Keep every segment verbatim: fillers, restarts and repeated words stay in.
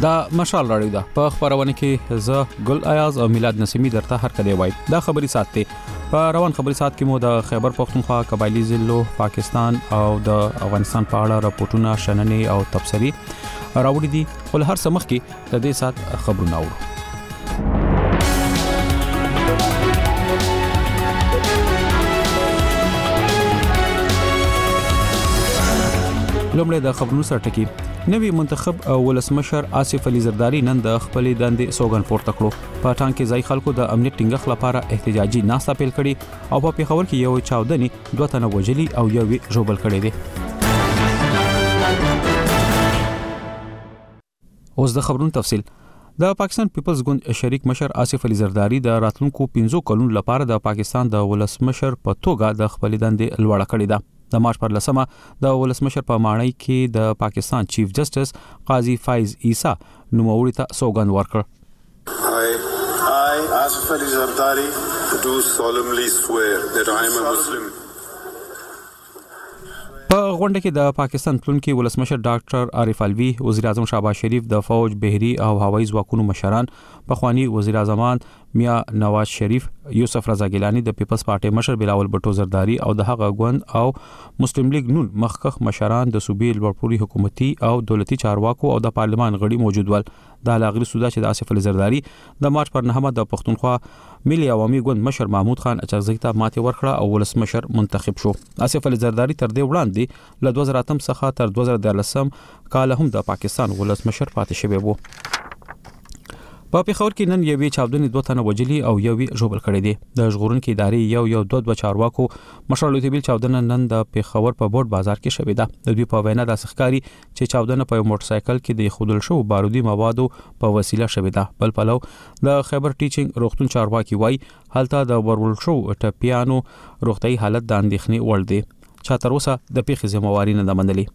دا مشال راډیو ده په خبرونه کې زه ګل ایاز او میلاد نسیمی درته هر کله وای دا خبري ساتي په روان خبري سات کې مو د خیبر پختونخوا قبایلی ضلع پاکستان او د افغانستان په اړه راپورټونه شننې او تبصري راوړي دي خو هر څه مخ کې د دې سات خبرونه اورو لومړی د خبرونو سره ټکی نوی منتخب ولسمشر آصف علي زرداری نن د خپلې دندې سوګن پورته کړو په ټانګ کې ځای خلکو د امنیت ټینګښت لپاره احتجاجي ناسته پیل کړي او په پیښور کې یو چاودنی دوه تنه وژلي او یو ژوبل کړي دي اوس د خبرونو تفصیل د پاکستان پیپلز ګوند شریک مشر آصف علي زرداری د راتلونکو پنځو کلونو لپاره د پاکستان د ولسمشر په توګه د خپلې دندې لوړه کړې ده د مارچ پر لسمه د ولسمشر په ماڼۍ کې د پاکستان چیف جسټس قاضي فایز عیسی نوموړي ته سوګند ورکړ I I Asif Ali Zardari do solemnly swear that I am a Muslim په غونډه کې د پاکستان تلونکي ولسمشر ډاکټر عارف الوی وزیر اعظم شهباز شریف د فوج بهري او هوایي ځواکونو مشران پخوانی وزیر اعظم میا نواز شریف یوسف رضا ګیلانی د پیپلز پارټي مشر بلاول بټو زرداری او د هغه ګوند او مسلم لیگ نون مخکخ مشران د صوبې لوړپوړي حکومتي او دولتي چارواکو او د پارلمان غړي موجود ول د لاغري سودا چې د آصف علي زرداری د مارچ پر نهمه د پښتونخوا ملي عوامي ګوند مشر محمود خان اچغزي ته ماته ورکړه او ولسمشر منتخب شو آصف علي زرداری تر دې وړاندې له دوه زره اتم څخه تر دوه زره دولسم کال هم د پاکستان ولسمشر پاتې شوی وو په پیښور کې نن یوې چاودنې دوه تنه وژلي او یوې ژوبل کړي دي د ژغورونکو ادارې یو یو دوه دوه چارواکو مشر لوی بیل چاودنه نن د پیښور په بورډ بازار کې شوې ده د دوی په وینا د سخکاري چې چاودنه په موټر سایکل کې د خودل شو بارودي موادو په وسیله شوې ده بل پلو د خیبر ټیچینګ روغتون چارواکي وای هلته د ورول شو ټپیانو روغتي حالت د اندېښنې وړ دی چې تر اوسه د پیښې ذمہواری نه منلي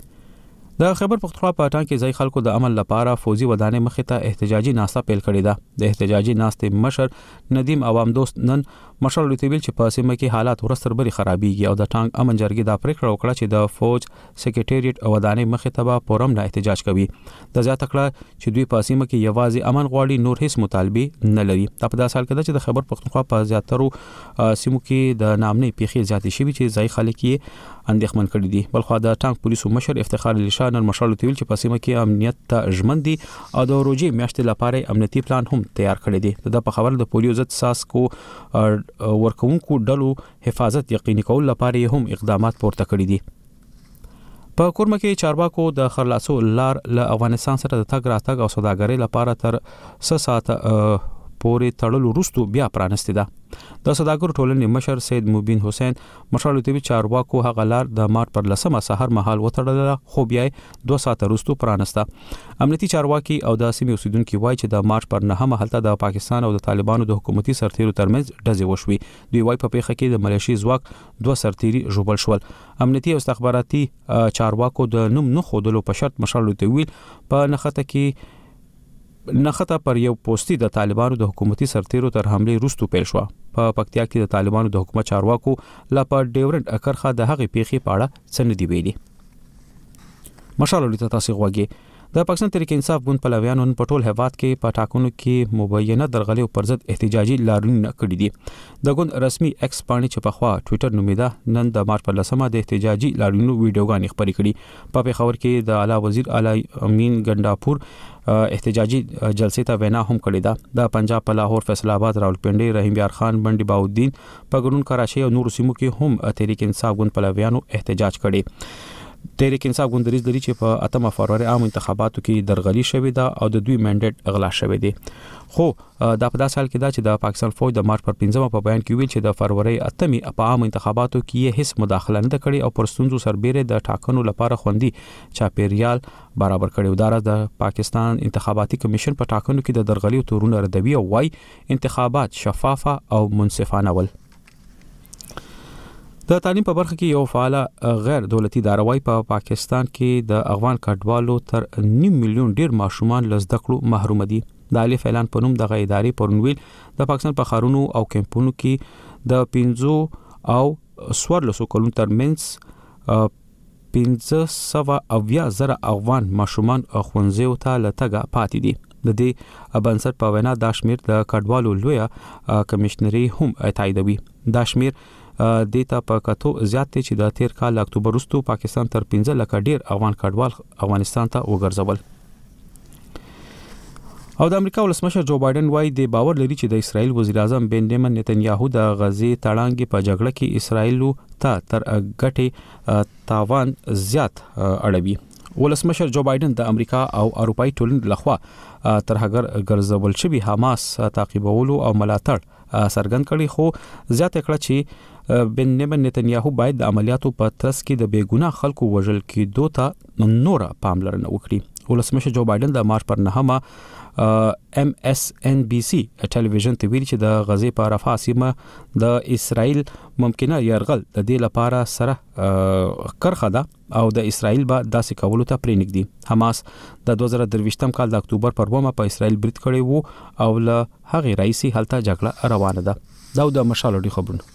د خیبر پختونخوا په ټانګ کې ځای خلکو د عمل لپاره فوزي ودانې مخې ته احتجاجي ناسته پیل کړې ده د احتجاجي ناستې مشر ندیم عوام دوست نن مشر لوتیبل چې په سیمه کې حالات ورستر بری خرابېږي او د ټانګ امن جرګې د پریکړه وکړه چې د فوج سکریټریټ ودانې مخې ته به پورم نه احتجاج کوي د زیاته کړه چې دوی په سیمه کې یوازې امن غواړي نور هیڅ مطالبه نه لري دا په داسې حال کې چې د خیبر پختونخوا په زیاترو سیمو کې د نامنې پیښې زیاتې شوي چې ځای خلک یې اندېښمن کړي دي بلخو د ټانګ پولیسو مشر افتخار علي شاه نن مشر لوتیبل چې په سیمه کې امنیت ته ژمن دي او د روزي میاشتې لپاره امنیتي پلان هم تیار کړی دی د په خبر د پولیو ضد ساسکو ورکوونکو ډلو حفاظت یقیني کول لپاره هم اقدامات پورته کړی دي په کورمه کې چارواکو د خرلاسو لار له افغانستان سره د تګ راتګ او سوداګرۍ لپاره تر څه ساعت پورې تړلو وروسته بیا پرانستې ده د سوداګرو ټولنې مشر سید مبین حسین مشر لوتیبل چارواکو هغه لار د مارچ پر لسمه سحر مهال وتړله خو بیا دوه ساعت وروسته پرانسته امنیتي چارواکي او د سیمې اوسیدونکو وایي چې د مارچ پر نهمه هلته د پاکستان او د طالبانو د حکومتي سرتیرو ترمنځ ډزې وشوي دوی وایي په پیښه کې د ملیشي ځواک دوه سرتیري ژوبل شول امنیتي او استخباراتي چارواکو د نوم نه خودلو په شرط مشر لوتیبل په نخته کې نخته پر یو پوسټي د طالبانو د حکومتي سرتیرو تر حمله وروسته پیل شو په پکتیا کې د طالبانو د حکومت چارواکو لا په ډیورنت اکرخه د هغې پیښې په اړه څه نه دی ویلي مشال لته تاسو غوږی د پاکستان تحریک انصاف ګوند پلویانو په ټول هیواد کې په ټاکنو کې مبینه درغلي او پرضد احتجاجي لارونه کړې دي د ګوند رسمي ایکس باندې چې په خوا ټوئیټر نومیدا نن د مارچ پر لسمه د احتجاجي لارونو ویډیوګانې خبرې کړي په پیښور کې د اعلی وزیر اعلی امین ګنداپور احتجاجي جلسې ته وینا هم کړې ده د پنجاب په لاهور فیصل آباد راولپنډي رحیم یار خان بندي باودین په ګرون کراچي او نور سیمو کې هم تحریک انصاف ګوند پلویانو احتجاج کړي تحریک انصاف ګوند دریځ لري چې په اتمه فروری عام انتخاباتو کې درغلي شوې ده او د دوی منډیټ اغلا شوې دي خو دا په داسې حال کې ده چې د پاکستان فوج د مارچ پر پنځمه په بیان کې ویل چې د فروری اتمه په عام انتخاباتو کې هیڅ مداخله نه کړې او پر ستونزو سربېره د ټاکنو لپاره خوندي چاپیریال برابر کړي ودار د پاکستان انتخاباتي کمیشن په ټاکنو کې د درغلي تورونه ردوي او وايي انتخابات شفافه او منصفانه ول د تعلیم په برخه کې یو فعال غیر دولتي ادارې په پاکستان کې د افغان کډوالو تر نیم میلیون ډیر ماشومان له زده کړو محروم دي د الف اعلان په نوم د ادارې پرونویل د پاکستان په خارونو او کمپونو کې د پنځو او سوارلسو کلونو ترمنځ پنځه سوه اویا زره افغان ماشومان ښوونځیو ته له تګه پاتې دي. د دې بنسټ په وینا دا شمیر د کډوالو لویه کمشنري هم تاییدوي. دا شمیر د ته په کتو زیات دي چې د تیر کال اکتوبر وروسته پاکستان تر پنځه لکه ډیر افغان کډوال افغانستان ته وګرځول. او د امریکا ولسمشر جو بایدن وايي د باور لري چې د اسرایل وزیر اعظم بنیامین نتنیاهو د غزې تړانګې په جګړه کې اسرایل ته تر ګټې تاوان زیات اړوي. ولسمشر جو بایدن د امریکا او اروپאי ټولنې لخوا تر هغه ګرځول شوی حماس تعقیبولو او ملاتړ څرګند کړي، خو زیاته کړه چې بنیامین نتنیاهو باید د عملیاتو په ترڅ کې د بیګناه خلکو وژل کېدو ته نور پاملرنه وکړي. ولسمشر جو بایدن د مارچ پر نهمه ام اس ان بي سي ټلویزیون ته ویلي چې د غزې په رفح سیمه د اسرایل ممکنه يرغل د دې لپاره سره کرخه ده او د اسرایل به داسې کولو ته پرېنګدي. حماس د دوه زره درویشتم کال د اکتوبر پر اوومه په اسرایل برید کړی وو او له هغې راهیسې هلته جګړه روانه ده. دا د مشال لري خبرونه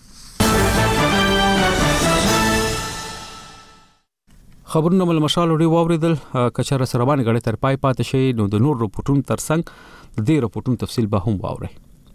خبرونه مل مشال لري واوریدل. کچره سروان غړي تر پای پاتې شي نو د نور رپورټونو ترڅنګ د دې رپورټونو تفصیل به هم واوري.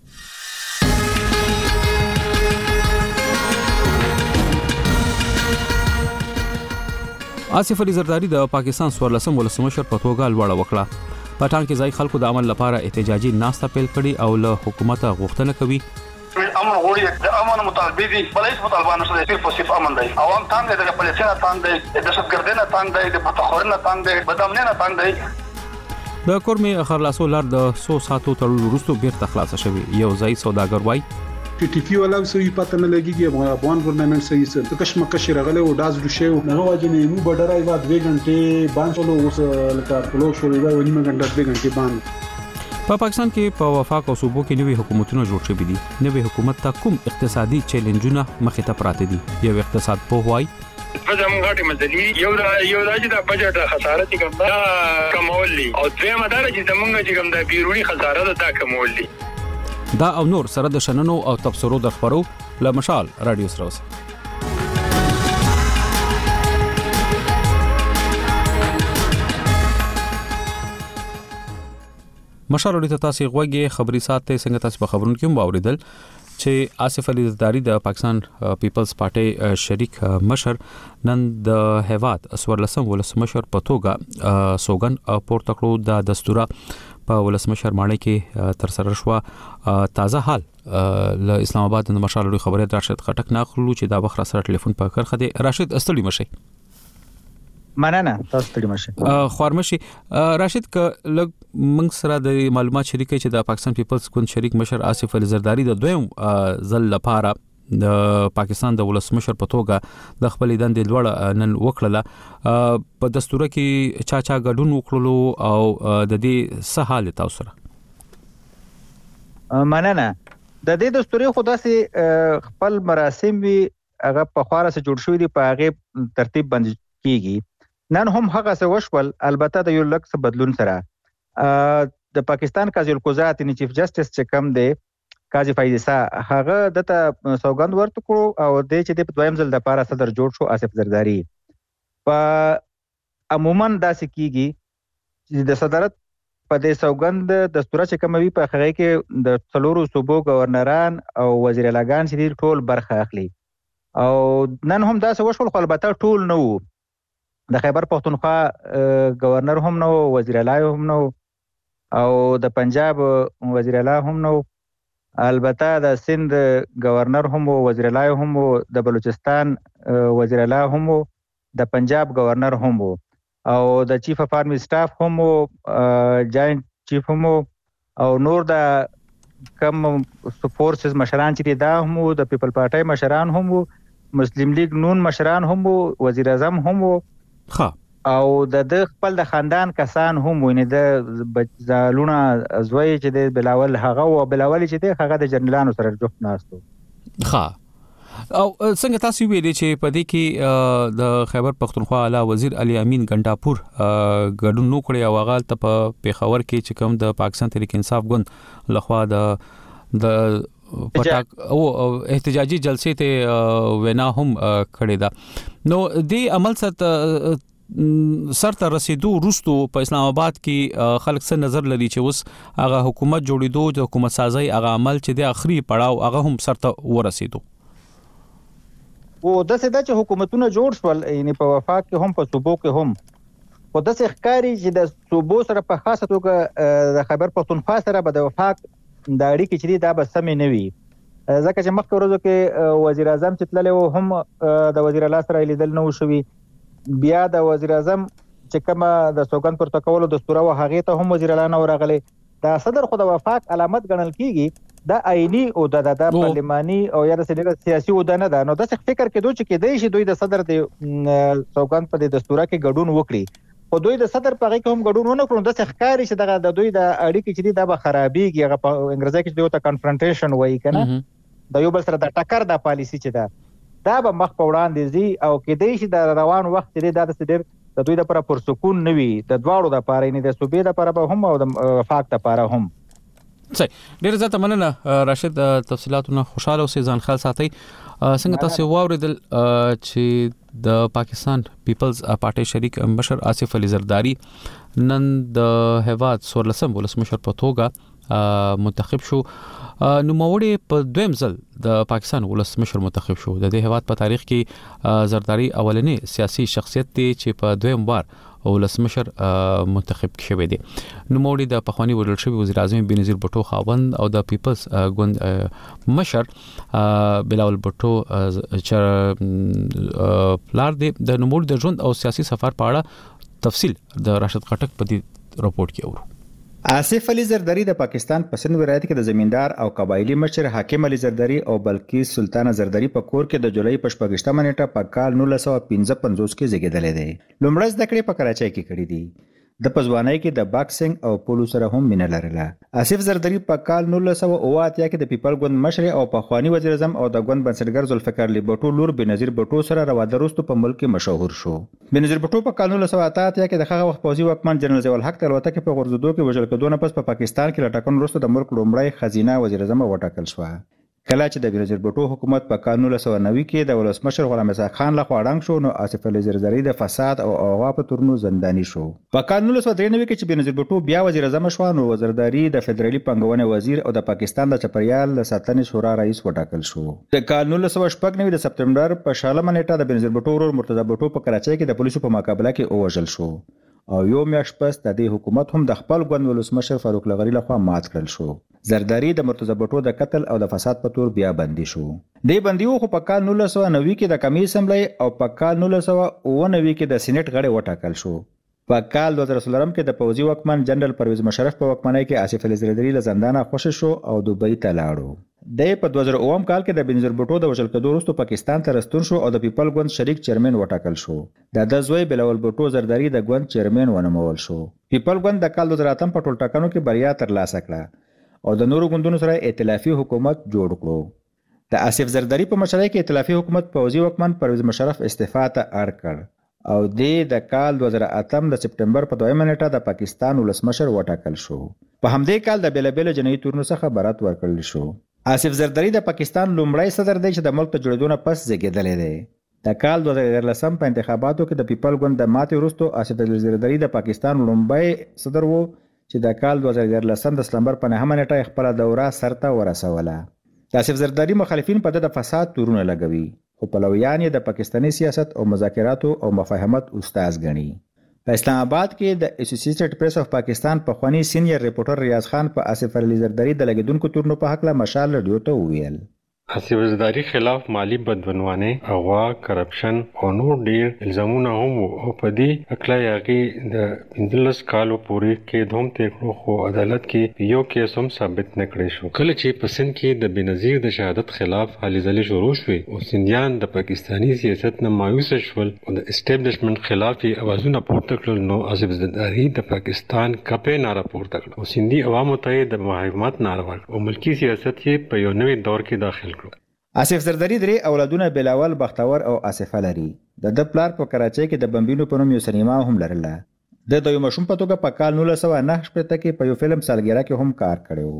آصف علي زرداری د پاکستان سوارلسم ولسمشر په توګه لوړه وکړه. پټان کې ځای خلکو د عمل لپاره احتجاجي ناسته پیل کړي او له حکومت غوښتنه کوي امن غوړي د امن مطالبه دي، بلې مطالبه نشته چې په صرف امن دی. عوام تان دي، د پولیسو تان دي، د دهشتګردانه تان دي، د پټخورنه تان دي، بدامنه تان دي. د کورمي خرلاسو لار د څو ساتو تړل وروسته بیرته خلاص شوی. یو ځای سوداګر وای ټي ټي پی ولا سوي پته نه لګيږي افغان ګورنمنت صحیح څه د کشمکش راغله او داز لشي نو واجنې مو بډرای وا دوه غنټه باندې اوس لکه پلو شوې وای ونیمه غنټه دوه غنټه باندې. په پاکستان کې په وفاق او صوبو کې نوي حکومتونه جوړ شوي دي. نوي حکومت ته کوم اقتصادي چیلنجونه مخې ته پراته دي؟ یو اقتصاد په وای په زموږ غاټي مزلي یو دا یو دا چې د بجټ خساره چې کوم دا کمول دي او دویمه دا چې زموږ چې کوم د بیرونی خساره ده کمول دي. دا او نور سره د شننو او تبصرو د خبرو له مشال رادیو سره اوسه. مشال ورته تاسو غوږی خبري ساتي څنګه تاسو په خبرونو کې واوریدل چې آصف علي زرداری د پاکستان پیپلز پارټي شریک مشر نن د هیواد سوارلسم ولسمشر په توګه سوګن پورته کړو. د دستوره په ولسمشر ماڼۍ کې تر سره شو. تازه حال له اسلام آباد د مشال ورته خبره راشد خټک ناخلو چې دا وخت سره ټلیفون په کار خدي. راشد استړي مشي مننه تاسو ته مشه خورمشي. راشد ک لګ موږ سره د معلومات شریکه چې د پاکستان پیپلز ګوند شریک مشر آصف علي زرداری د دویم ځل لپاره د پاکستان د ولسمشر په توګه د خپل دندې لوړ نن وکړه. په دستور کې چا چا غډون وکړلو او د دې څه حال تاسو سره؟ مننه. د دې دستوري خدا سي خپل مراسم وی هغه په خواره سره جوړ شوی دی، په هغه ترتیب باندې کیږي. نن هم هغه څه وشول، البته د یو لکس بدلون سره. د پاکستان قاضي القضات ان چیف جسټس چې کوم دی قاضي فیضا هغه دته سوګند ورته کړو او د چې د دویم ځل د لپاره صدر جوړ شو آصف زرداری. په عموما داسې کیږي چې د صدارت په دې سوګند دستور چې کوم وی په هغه کې د څلورو صوبو گورنران او وزیر اعلیګان چې ټول برخه اخلي او نن هم داسې وشول، خو البته ټول نه وو. د خیبر پښتونخوا گورنر هم نو، وزیر اعلی هم نو او د پنجاب وزیر اعلی هم نو، البته د سند گورنر هم او وزیر اعلی هم او د بلوچستان وزیر اعلی هم او د پنجاب گورنر هم او د چیف اف آرمی سټاف هم او جاینټ چیف هم او نور د کم فورسز مشران چې دا هم د پیپل پارټي مشران هم، مسلم لیگ نون مشران هم، وزیر اعظم هم ها او د د خپل د خاندان کسان هم ویني. د زالونه زوی چې د بلاول هغه او بلاول چې د هغه د جنرالانو سره جوړ ناستو. ها او څنګه تاسو ویلي چې په دې کې د خیبر پښتونخوا اعلی وزیر علي امین ګنڈاپور ګډون نو کړی او هغه ته په پیښور کې چې کوم د پاکستان تحریک انصاف ګوند لخوا د د پټاک او احتجاجي جلسې ته وینا هم کړې ده. نو دې عمل سره سر ته رسیدو وروسته په اسلام آباد کې خلک څه نظر لري چې اوس هغه حکومت جوړېدو د حکومت سازي هغه عمل چې د اخري پړاو هغه هم سر ته ورسیدو؟ او د څه د حکومتونو جوړ شول یعنی په وفاق کې هم په صوبو کې هم خو د څه ښکاری چې د صوبو سره په خاصه توګه د خیبر پښتونخوا سره به د وفاق د اړیکې چې دا به سمې نه وي ځکه چې مخکې ورځو کې وزیر اعظم چې تللی و هم د وزیر الله سره لیدل نه وشوي. بیا د وزیر اعظم چې کومه د سوګند پورته کولو دستور و هغې ته هم وزیر الله نه ورغلی. دا صدر خو د وفاق علامت ګڼل کېږي دا آئیني عهده ده د پارلماني او یا د سیاسي عهده نه ده. نو داسې فکر کېدو چې کېدای شي دوی د صدر د سوګند په دې دستوره کې ګډون وکړي خو دوی د صدر په هغې کې هم ګډون ونه کړو. داسې ښکاري چې دغه د دوی د اړیکې چې دي دا به خرابېږي. هغه په انګریزي کې دوی ته کنفرنټیشن وایي که نه د یو بل سره د ټکر د پالیسي چې ده دا به مخ په وړاندې ځي او کېدای شي د روان وخت چې دی دا داسې ډېر د دوی دپاره پرسکون نه وي د دواړو دپاره یعنې د صوبې دپاره به هم او د وفاق دپاره هم. صحیح. ډېر زیاته مننه راشد، تفصیلاتونه خوشاله اوسئ، ځان خیال ساتئ. څنګه تاسو واوریدل چې د پاکستان پیپلز پارټي شریک مشر آصف علي زرداری نن د هیواد څوارلسم ولسمشر په توګه منتخب شو. نوموړی په دویم ځل د پاکستان ولسمشر منتخب شو. د دې هیواد په تاریخ کې زرداری اولنی سیاسي شخصیت دی چې په دویم بار ولسمشر منتخب شوی دی. نوموړی د پخوانی وزیر شوی وزیر اعظم بنظیر بټو خاوند او د پیپلز ګوند مشر بلاول بټو پلار دی. د نوموړي د ژوند او سیاسي سفر په اړه تفصیل د راشد خټک په دې راپورټ کې اورو. آصف علي زرداری د پاکستان په سند ولایت کې د زمیندار او قبایلی مشر حاکم علي زرداری او بلقیس سلطانه زرداری په کور کې د جولای په شپږمه نیټه په کال نولس سوه پنځه پنځوس کې زیږیدلی دی. لومړی زده کړې په کراچۍ کې کړې دي. د په ځوانۍ کې د باکسینګ او پولو سره هم مینه لرله. آصف زرداری په کال نولس سوه اوه اتیا کې د پیپل ګوند مشر او پخوانی وزیر اعظم او د ګوند بنسټګر ذوالفقار علي بټو لور بنظیر بټو سره رواده وروسته په ملک کې مشهور شو. بنظیر بټو په کال نولس سوه اته اتیا کې د هغه وخت پوځي واکمن جنرال ضیاء الحق د الوتکې په غورځېدو کې وژل کېدو نه پس په پاکستان کې له ټاکنو وروسته د ملک لومړی ښځینه وزیر اعظم وټاکل شوه. کله چې د بنظیر بټو حکومت په کال نولس سوه نوي کې د ولسمشر غلام اسحاق خان لخوا ړنګ شو نو آصف علي زرداری د فساد او اغوا په تورنو زنداني شو. په کال نولس سوه درې نوي کې چې بنظیر بټو بیا وزیر اعظم شو نو زرداری د فدرالي پانګونې وزیر او د پاکستان د چاپیریال د ساتنې شورا رئیس وټاکل شو. د کال نولس سوه شپږ نوي د سپتمبر په شلمه نیټه د بنظیر بټو ورور مرتضی بټو په کراچۍ کې د پولیسو په مقابله کې ووژل شو او یو میاشت پس د دې حکومت هم د خپل ګوند ولسمشر فاروق لغړي لخوا مات کړل شو. زرداری د مرتضی بټو د قتل او د فساد په تور بیا بندي شو. دې بندي خو په کال نولس سوه نوي کې د قومي اسمبلی او په کال نولس سوه اوه نوي کې د سینټ غړی وټاکل شو. په کال دوه زره څلورم کې د پوځي واکمن جنرال پرویز مشرف په واکمنۍ کې آصف علي زرداری له زندانه خوشی شو او دوبۍ ته لاړو. د په دوه زره اووم کال کې د بنظیر بټو د وژل کېدو وروسته پاکستان ته راستون شو او د پیپل ګوند شریک چیرمن وټاکل شو. د ده زوی بلاول بټو زرداری د ګوند چیرمن ونومول شو. پیپل ګوند د کال دوه زره اتم په ټول ټاکنو کې بریا ترلاسه کړه او د نورو ګوندونو سره ائتلافي حکومت جوړ کړو. د آصف زرداری په مشرۍ کې ائتلافي حکومت پوځي واکمن پرویز مشرف استعفا ته اړ کړ او د د کال دوه زره اتم د سپټمبر په دویمه نیټه د پاکستان ولسمشر وټاکل شو. په همدې کال د بیلابیلو جنایي تورونو څخه برات ورکړل شو. آصف زرداری د پاکستان لومړی صدر دی چې د ملک ته جوړېدو نه پس زیږېدلی دی. د کال دوه زره دیارلسم په انتخاباتو کې د پیپل ګوند د ماتې وروسته آصف علي زرداری د پاکستان لومړی صدر و چې د کال دوه زره دیارلسم د سپتمبر په نهمه نیټه خپله دوره سرته ورسوله. د آصف زرداری مخالفین په ده د فساد تورونه لګوي خو پلویان یې د پاکستاني سیاست او مذاکراتو او مفاهمت استاز ګڼي. په اسلام آباد کې د اسوسییټډ پریس اف پاکستان پخوانی سینیر ریپورټر ریاض خان په آصف علي زرداری د لګیدونکو تورنو په هکله مشال رادیو ته وویل. آصف زرداری خلاف مالی بدعنوانۍ، اغوا، کرپشن او نور ډیر الزامونه هم او په دې اکلا یاغي د پنځلس کالو پورې کې دوم تکړو خو عدالت کې یو کیس هم ثابت نه کړی شو. کله چې په سند کې د بنظیر د شهادت خلاف هلې ځلې شروع شوې او سندیان د پاکستاني سیاست نه مایوس شول او د اسټابلیشمنت خلاف یې اوازونه پورته کړل نو آصف زرداری د پاکستان کپې ناره پورته کړ او سندي عوامو ته د مقاومت ناره ورکړه او ملکی سیاست یې په یو نوې دور کې داخل کړ. آصف زرداری درې اولادونه بلاول، بختور او آصفه لري. د ده پلار په کراچۍ کې د بمبینو په نوم یو سینما هم لرله. د د یو ماشوم په توګه په کال نولس سوه نهه شپېته کې په یو فلم سالګرا کې هم کار کړی و.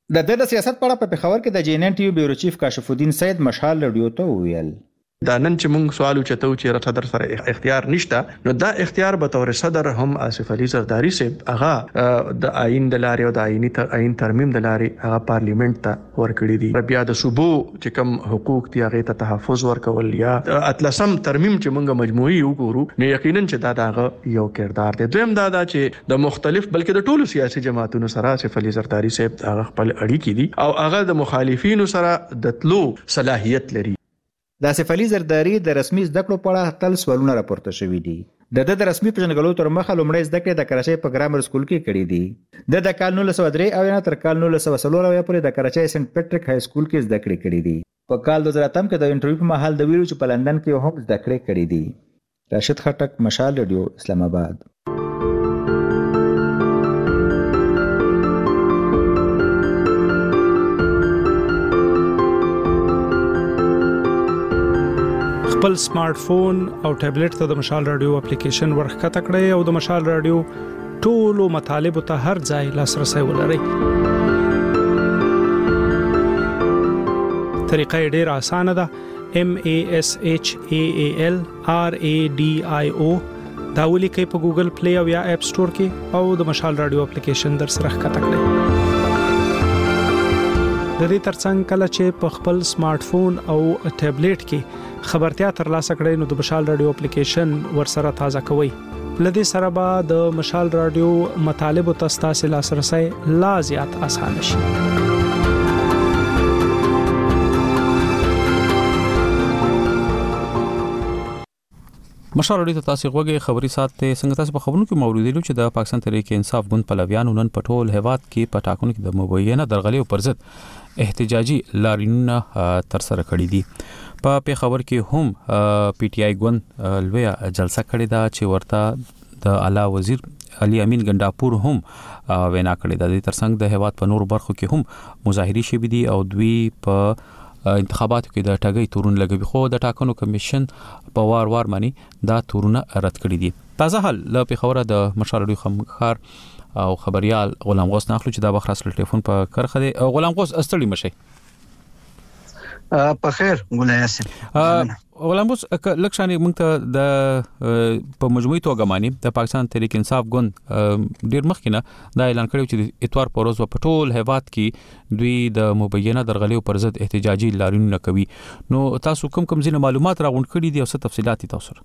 د د سیاست په اړه په پېښور کې د جی ان ان ټي یو بیورو چیف کاشف الدین سید مشال رادیو ته وویل دا نن چې موږ سوال وچتو چې را صدر سره اختیار نشته نو دا اختیار به تور صدر هم آصف علي زرداری صاحب هغه د آئین د لارې او د آئینی تر آئین ترمیم د لارې هغه پارلیمنت ته ورکړي دي بیا د صوبو چې کوم حقوق دي هغه ته تحفظ ورکول یا اتلسم ترمیم چې موږ مجموعي وګورو نو یقینا چې دا دغه یو کردار دی دویم دا دا چې د مختلف بلکې د ټولو سیاسي جماعتونو سره آصف علي زرداری صاحب هغه خپل اړیکې دي او هغه د مخالفینو سره د تلو صلاحیت لري د آصف علي زرداری د رسمي زده کړو په اړه تل سوالونه راپورته شوي دي د د رسمي پیژنګلو تر مخه لومړی زده کړې د کراچۍ په ګرامر سکول کې کړې دي د د کال نولس سوه درې اویا تر کال نولس سوه څلور اویا پورې د کراچۍ سنت پیټریک های سکول کې زده کړې کړې دي په کال دوه زره اتم کې د انټرویو په مهال د ویلو چې په لندن کې هم زده کړې کړې دي راشد خټک مشال رادیو اسلام آباد خپل سمارټ فون او ټابلیټ ته د مشال رادیو اپلیکیشن ورخکته کړئ او د مشال رادیو ټولو مطالبه ته هر ځای لاسرسي ولرئ. طریقه ډیره اسانه ده. M A S H A A L R A D I O دا ولیکئ په ګوګل پلی او یا اپ سٹور کې او د مشال رادیو اپلیکیشن در سره ښکته کړئ. د دې ترڅنګ کله چې په خپل سمارټ فون او ټابلیټ کې خبرتیا ترلاسه کړئ نو د مشال رادیو اپلیکیشن ورسره تازه کوئ. لدې سره به د مشال رادیو مطالب ته ستاسو لاسرسي لا زیات اسانه شي. مشال رادیو ته تاسو غوږی خبري سات ته څنګه تاسو په خبرونو کې موجود دي چې د پاکستان تحریک انصاف ګوند پلویانو نن پټول هواد کې په ټاکنو کې د مبینه درغلي او پرزت احتجاجي لاریونونه تر سره کړی دي. په پیښور کې هم پی ټی آی ګوند لویا جلسه کړې ده چې ورته د اعلی وزیر علي امین ګنداپور هم وینا کړې ده. د ترڅنګ د هواد په نور برخو کې هم مظاهري شوې دي او دوی په انتخاباتو کې د ټاګي تورون لګوي خو د ټاکنو کمیشن په وار وار باندې دا تورونه رد کړی دي. تازه حال له پیښور د مشال رادیو خمخار او خبريال غلام غوث ناخلو چې دا بخراس ټلیفون په کرخه دی. غلام غوث استړي مشي په خیر ګل یاسین. غلام غوث لکشاني موږ ته د په مجموعي توګه باندې د پاکستان تحریک انصاف ګوند ډیر مخکینه دا اعلان کړی چې اتوار په ورځ په ټول هواد کې دوی د مبینه درغلي پر ضد احتجاجي لاریونونه کوي. نو تاسو کوم کوم ځینې معلومات راغونډ کړي دي او څه تفصيلات تاسو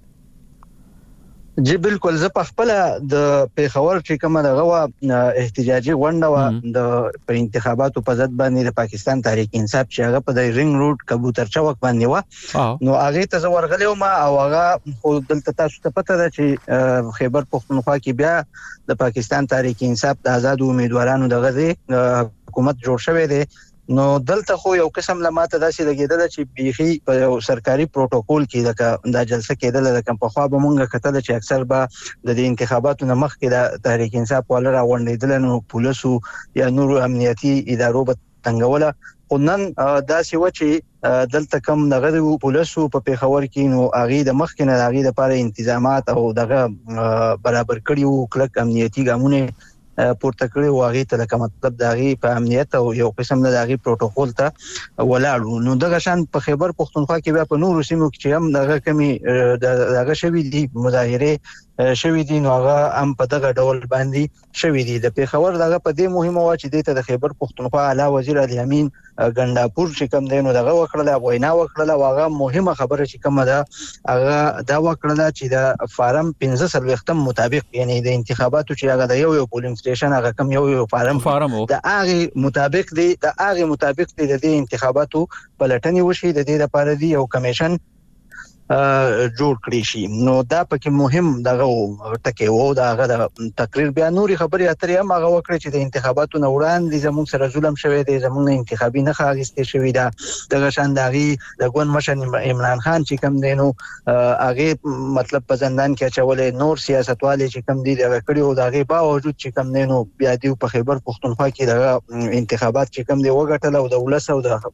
جی بالکل زه په خپل د پیښور چې کومه دغه احتجاجي غونډه و د په انتخاباتو په ضد باندې د پاکستان تحریک انصاف چې هغه په د رینګ روډ کبوتر چوک باندې و نو هغه ته ورغلی ما او هغه خو دلته تاسو ته پته ده چې خیبر پختونخوا کې بیا د پاکستان تحریک انصاف د آزاد امیدوارانو دغه حکومت جوړ شوی دی. نو دلته خو یو قسم لماته داسې لګیدل چې بیخي په سرکاري پروتوکول کې د جلسه کېدل د کم په خوا به مونږه کتل چې اکثر به د انتخاباتو نه مخکې د تحریک انصاف ولا راوندیدل نو پولیسو یا نور امنیتي ادارو به تنګوله. خو نن داسې و چې دلته کم دغه پولیسو په پیښور کې نو هغه د مخکې نه هغه لپاره تنظیمات او دغه برابر کړي او کلک امنیتي ګامونه پورته کړی او هغه ته لکه مطلب داغي په امنیت او یو قسم نه داغي پروتوکول ته ولاړو. نو دغه شان په خیبر پختونخوا کې بیا په نورو سیمو کې چې هم دغه کمی دغه شوی دي مظاهره شوی دي نو هغه هم په دغه ډول باندې شوی دي. د پیښور دغه په دې مهمه و چې د د خیبر پختونخوا اعلی وزیر علي امین ګنداپور چې کوم دینو دغه وکړه وینا وکړه هغه مهمه خبره چې کومه ده هغه دا وکړه چې د فارم پنځه سلويختم مطابق یعنی د انتخاباتو چې هغه د یو یو پولینګ سټیشن هغه کم یو یو فارم فارم د هغه مطابق دی د هغه مطابق دی د انتخاباتو پلټنې وشي د دې لپاره دی یو کمیشن جوړ کړی شي. نو دا پکې مهم دغه ټکی وو دغه د تقریر بیا نوري خبري اترې هم هغه وکړي چې د انتخاباتو نه وړاندې زموږ سره ظلم شوی دی زموږ انتخابي نه خاغسته شوی دا دغه شان دغه د ګوند مشر عمران خان چې کوم دینو هغه مطلب په زندان کې چولې نور سیاستوالې چې کوم دي دغه کړي او دغه باوجود چې کوم دینو بیا دی په خیبر پختونخوا کې دغه انتخابات چې کوم دی وګټل او د ولس او د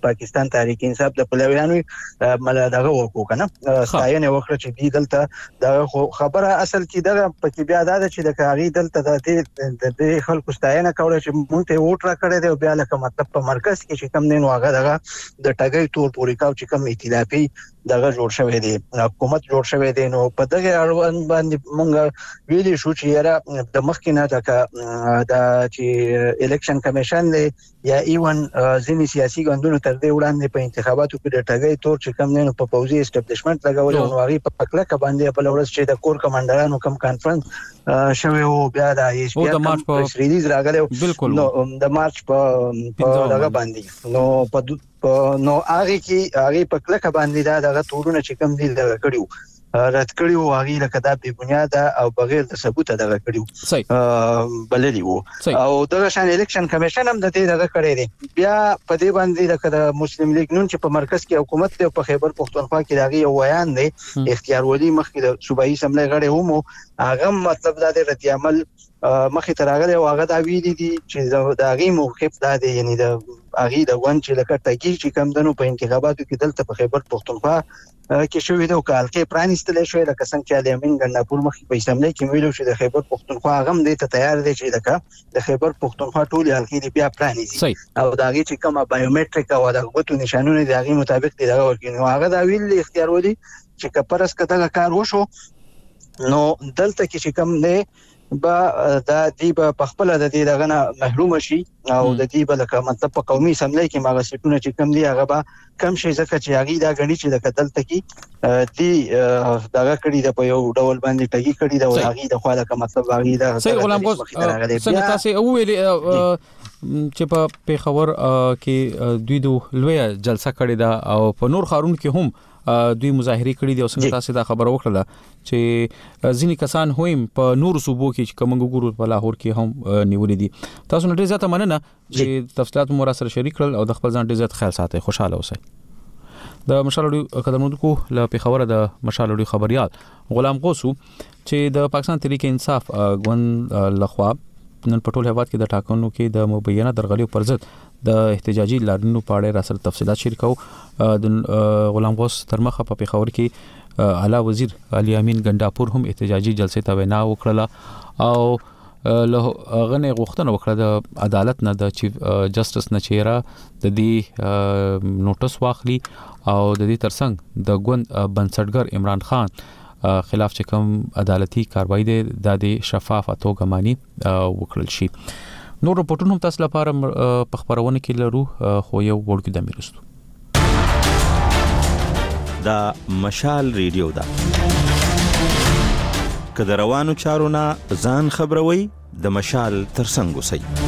پاکستان تحریک انصاف د پلویانو مل دغه وکړو کنه ستاینه وکړه چې دی دلته د خبره اصل کې دغه پکې بیا دا چې د کاغی دلته د د خلکو ستاینه کوله چې مونږ ته ووټ را کړی دی بیا لکه مطلب په مرکز کې چې کم نه هغه دغه د ټګي تور پوری کاو چې کم ائتلافي دغه جوړ شوی دی حکومت جوړ شوی دی نو په دغه اړوند باندې مونږ ویلي شو چې یاره د مخکینه د چې الیکشن کمیشن دی یا ایون ځینې سیاسي ګوندونو تر دې وړاندې په انتخاباتو کې د ټګي تور چې کم نه په پوزي اسټابلیشمنت لګول او هغه په پکلکه باندې په لورس چې د کور کمانډرانو کم کانفرنس شوی او بیا د ایس پی پریس ریلیز راغلی نو د مارچ په دغه باندې نو په نو هغه کې هغه په کلکه باندې دا دغه تورونه چې کم دي دغه کړیو رات کړیو هغه لکه دا به بنیاد او بغیر د ثبوت دغه کړیو بللی وو او دغه شان الیکشن کمیشن هم د دې دغه کړی دی بیا په دې باندې د مسلم لیگ نون چې په مرکز کې حکومت دی په خیبر پختونخوا کې دغه یو بیان دی اختیار ولی مخکې د صوبایي سملې غړي هم هغه مطلب دا د رد عمل مخې تراغله او هغه دا ویلي دي چې دا غي موقف دا دی یعنی د هغه د ون چې لکه تګي چې کم دنو په انتخاباتو کې دلته په خیبر پختونخوا کې شوې د کال کې پرانیستل شوې لکه څنګه چې الیمین ګنداپور مخې په اسمبلی کې ویلو چې د خیبر پختونخوا غم دې ته تیار دی چې لکه د خیبر پختونخوا ټول حلقې بیا پرانیزي او دا غي چې کومه بایومټریک او د غوتو نشانونه د هغه مطابق دی دا ورکړي نو هغه دا ویل اختیار ولي چې کپرس کته کار وشو نو دلته کې چې کم نه با د دې په خپل د دې دغه نه محروم شي او د دې بل کوم مطلب په قومي سملې کې ماغه سټونه چې کم دي هغه به کم شي ځکه چې هغه دا غني چې د کتل تکي دي دغه کړي د په یو ډول باندې ټګي کړي دا هغه د خو دا مطلب هغه دا صحیح غلام غوث څنګه تاسو ویل چې په پیښور کې دوی د لوی جلسه کړې ده او په نور خارون کې هم دوی مظاهره کړې دي او څنګه تاسو دا خبر وکړه چې ځینې کسان هم په نور صوبو کې چې کومنګ ګورو په لاهور کې هم نیولې دي تاسو نن ډیر زیاته مننه چې تفصیلات مو سره شریک کړل او د خپل ځان ډیر زیات خیال ساتي خوشاله اوسئ د مشالړو قدمونکو له پیښور د مشالړو خبريال غلام غوث چې د پاکستان تحریک انصاف غوند لخوا نن پټول هواد کې د ټاکنو کې د مبینه درغلیو پر ضد د احتجاجي لارنو په اړه راسره تفصيلات شریکو د غلام غوث ترمخه په پیښور کې اعلی وزیر علي امین ګنداپور هم احتجاجي جلسې ته وینا وکړه او له غنه غوښتنه وکړه د عدالت نه د چیف جسټس نه چیرې د دې نوټس واخلي او د دې ترڅنګ د ګوند بنسټګر عمران خان خلاف چې کوم عدالتي کاروایی ده د شفاف توګه مانی وکړل شي نور رپورټونه تاسو لپاره په خبرونه کې لرو خو یو ورګ د میرستو دا مشال ریډیو دا کله روانو چارونه ځان خبروي د مشال ترڅنګ وسی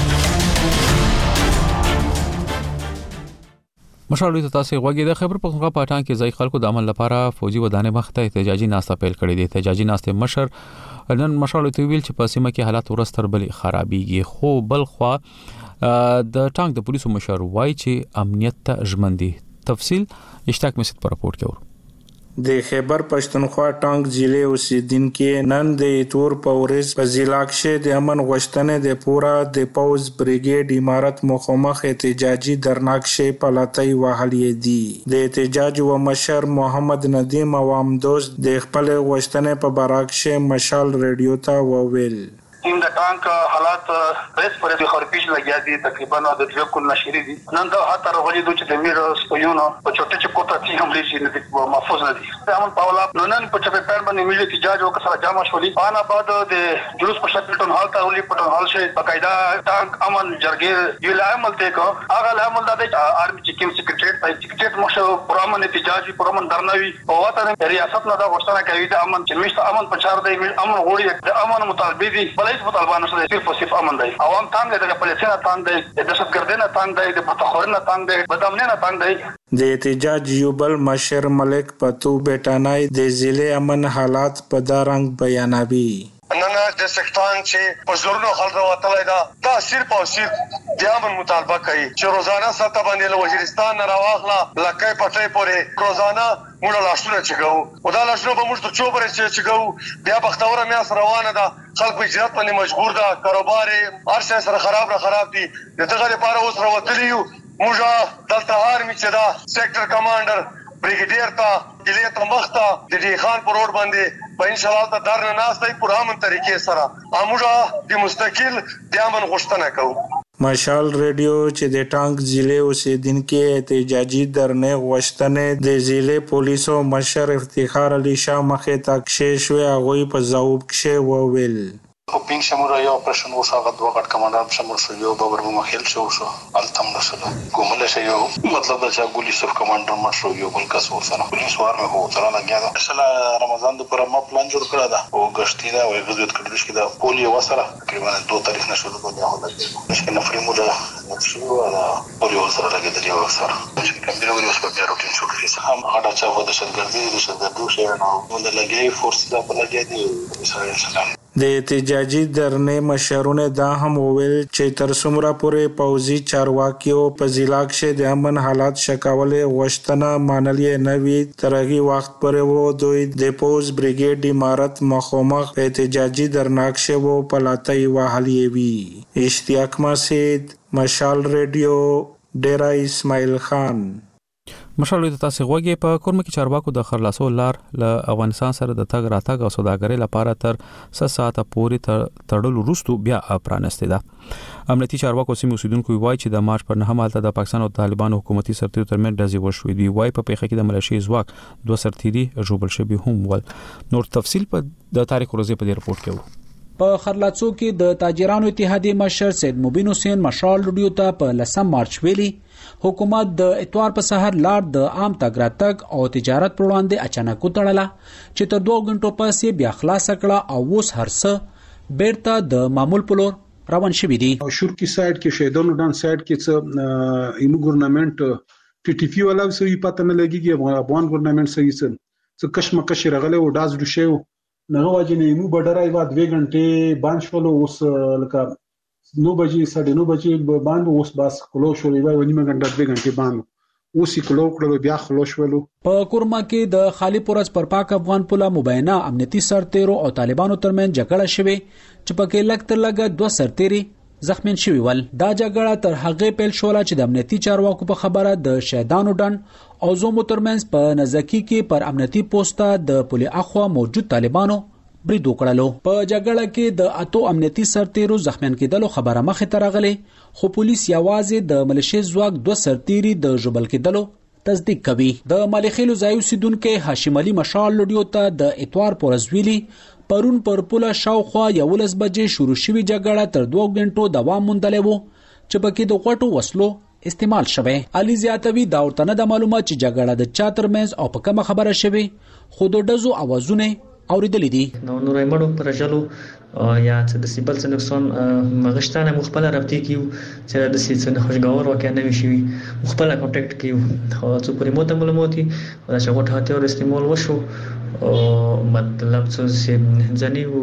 مشالوي ته تاسو غوږی د خبر پختونخوا پټان کې ځای خلکو د عمل لپاره فوجي ودانې مخته احتجاجي ناسته پیل کړې دي احتجاجي ناسته مشر نن مشالوي ته ویل چې په سیمه کې حالات ورستر بلې خرابېږي خو بل خو د ټانک د پولیسو مشر وای چې امنیت ته ژمندي تفصیل اشتاق مسجد پر رپورت کوي د خیبر پښتونخوا ټانک ضلع اوسیدونکو نن د تور پورز په ضلع کې د امن غوښتنې د پورا د پوز بریګیډ امارت مخامخ احتجاجي درناکشه پلاتای وهلې دي د احتجاج و مشر محمد ندیم عوام دوست د خپل غوښتنې په براکشه مشال ریډیو ته وویل ټیم د ټانک حالات بیس پر د خرپیش لګیا دي تقریبا د دې کول نشری دي نن دا هتر غلي دوی د میر سپیونو په چوټه چکوټه چې هم لشي نه محفوظ نه دي امن پاولا نو نن په چپه پیر باندې ملي احتجاج وکړه جامع شولي انا بعد د جلوس په شکل ټون حالت ولي په ټون حال شي بقاعده ټانک امن جرګې یو عمل ته کو هغه عمل د آرمي چې کوم سیکریټریټ پای سیکریټریټ مخه پرامن احتجاج پرامن درنوي او وته ریاست نه دا غوښتنه کوي د امن چې مشت امن په چار دی امن غوړي د امن مطالبه دي بلې مطالبه نشته صرف صرف امن دی عوام تانګ د پولیسو تانګ دی د دهشتګردانه تانګ دی د پټخورنه تانګ دی بدامنه تانګ دی د احتجاج یوبل مشر ملک پتو بیٹانای د ضلع امن حالات په دارنګ بیانوي نن د سکتان چې په زورونو خلک وتلای دا دا صرف او صرف د امن مطالبه کوي چې روزانه ساته باندې له وزیرستان نه راوخلا لکه پټي پورې روزانه موږ لاشونه چګو او دا لاشونه به موږ ته چوبره چګو بیا بختوره میا سره روانه ده خلک په اجرات باندې مجبور ده کاروبار هر څه سره خراب را خراب دي دغه لپاره اوس راوتلی یو موږ دلته آرمي چې دا سېکټر کمانډر بریګیډیر تا کلیه ته مخته د ډی خان پر روډ باندې په ان شاء الله ته درنه ناستای پر امن طریقې سره موږ د مستقل د امن غوښتنه کوو. مشال ریډیو چې د ټانک ضلع اوسیدونکو احتجاجي درنه غوښتنې د ضلع پولیسو مشر افتخار علي شاه مخې ته کښې شوې هغوی په ځواب کښې وویل او پینګ شموره یو اپریشن وشو هغه دوه غټ کمانډان شمول شو یو بابر مخیل شو شو التم رسول کومله شي یو مطلب دا چې ګولي صف کمانډر مشرو یو بل کس ورسره پولیس وارمه هو تر نه غیا اصله رمضان د پر ما پلان جوړ کړی دا او غشتي دا او غزوت کړی چې دا پولیو وسره تقریبا دوه تاریخ نشو د دنیا هو لګي نفري مولا نفسو دا پولیو وسره لګي دی اکثر چې کوم دی نو اوس په بیا روټین شو کړی هم اډا چا و د شګردي د شګردو شي نو موږ لګي فورس دا په لګي دی اسرائیل سلام د احتجاجي درنې مشرونه دا هم وویل چې تر څومره پورې پوځي چارواکیو په ضلع کې د امن حالات شکولې غوښتنه منلې نه وي تر هغه وخت پورې وو دوی د پوز بریګیډ امارت مخامخ په احتجاجي درناک شوو په لاتای وهلې وي. اشتیاق مسید، مشال ریډیو، ډیرا اسماعیل خان. مشال د تاسو غوږی په کورم کې چارواکو د خرلاسو لار له افغانستان سره د تګ راتګ او سوداګرۍ لپاره تر څه ساعته پورې تړل وروسته بیا پرانسته ده. امنیتي چارواکو سیمه اوسیدونکو وایي چې د مارچ پر نهمه حالت د پاکستان او طالبانو حکومتي سرتیرو ترمنځ ډزې وشوې دي. وایي په پیښه کې د ملشي ځواک دوه سرتیري ژوبل شوي هم ول. نور تفصیل په د تاریخ ورځې په دې رپورت کې وو. په خرلاڅو کې د تاجرانو اتحادیې مشر سید مبین حسین مشال ریډیو ته په لسم مارچ ویلي حکومت د اتوار په سحر لار د عام تګ راتګ او تجارت پر وړاندې اچانک وتړله چې تر دوه غنټو پسې بیا خلاص کړه او اوس هرڅه بیرته د معمول په لور روان شوي دي. شورکی سایډ کې شیدانو ډان سایډ کې څه ایمو ګورنمنت ټي ټي پی ولا سوي پته نه لګيږي افغان ګورنمنت سوي څه کشمکش راغله او داز دوشو نه واجنې ایمو بډرای وا دوه غنټې باندې شولو اوس لکه نو بجې ساډه نو بجې باندې اوس باس کلو شولې وای ونیمه غنټه دوه غنټې باندې اوس کلو کړو بیا خلو شولو. په کورما کې د خالی پورز پر پاک افغان پولا مبینه امنیتي سرتیرو او طالبانو ترمن جګړه شوه چې پکې لګ تر لګ دوه سرتیري زخمین شوی ول. دا جګړه تر هغه پیل شوله چې د امنیتي چارواکو په خبره د شهدانو ډن او زومو ترمنځ په نزدیکی کې پر امنیتي پوسټه د پولی اخوا موجود طالبانو برید وکړلو. په جګړه کې د اتو امنیتي سرتیرو زخمیان کېدلو خبره مخې ته راغله خو پولیس یوازې د ملیشي ځواک دوه سرتیري د ژوبل کېدلو تصدیق کوي. د مالخیلو ځای اوسیدونکو هاشم علي مشال ریډیو ته د اتوار پورز ویلي پرون پر پوله شاوخوا یولس بجې شروع شوې جګړه تر دوه غنټو دوام موندلې وو چې پکې د غټو وسلو استعمال شوه. علي زیاتوي دا ورته نه د معلومات چې جګړه د چا ترمنځ او په کومه خبره شوه خو د ډزو اوازونه اوریدلې دي. نو نورې مړو پر جلو یا چې د سیبل څخه نقصان مغشتانه مخبل رابطې کیو چې د سیسن خوشګور واقع نه وشي مخبل کانټیکټ کیو خو څو پرې موته معلوماتي دا چې غوټه هاتیو استعمال وشو او مطلب څه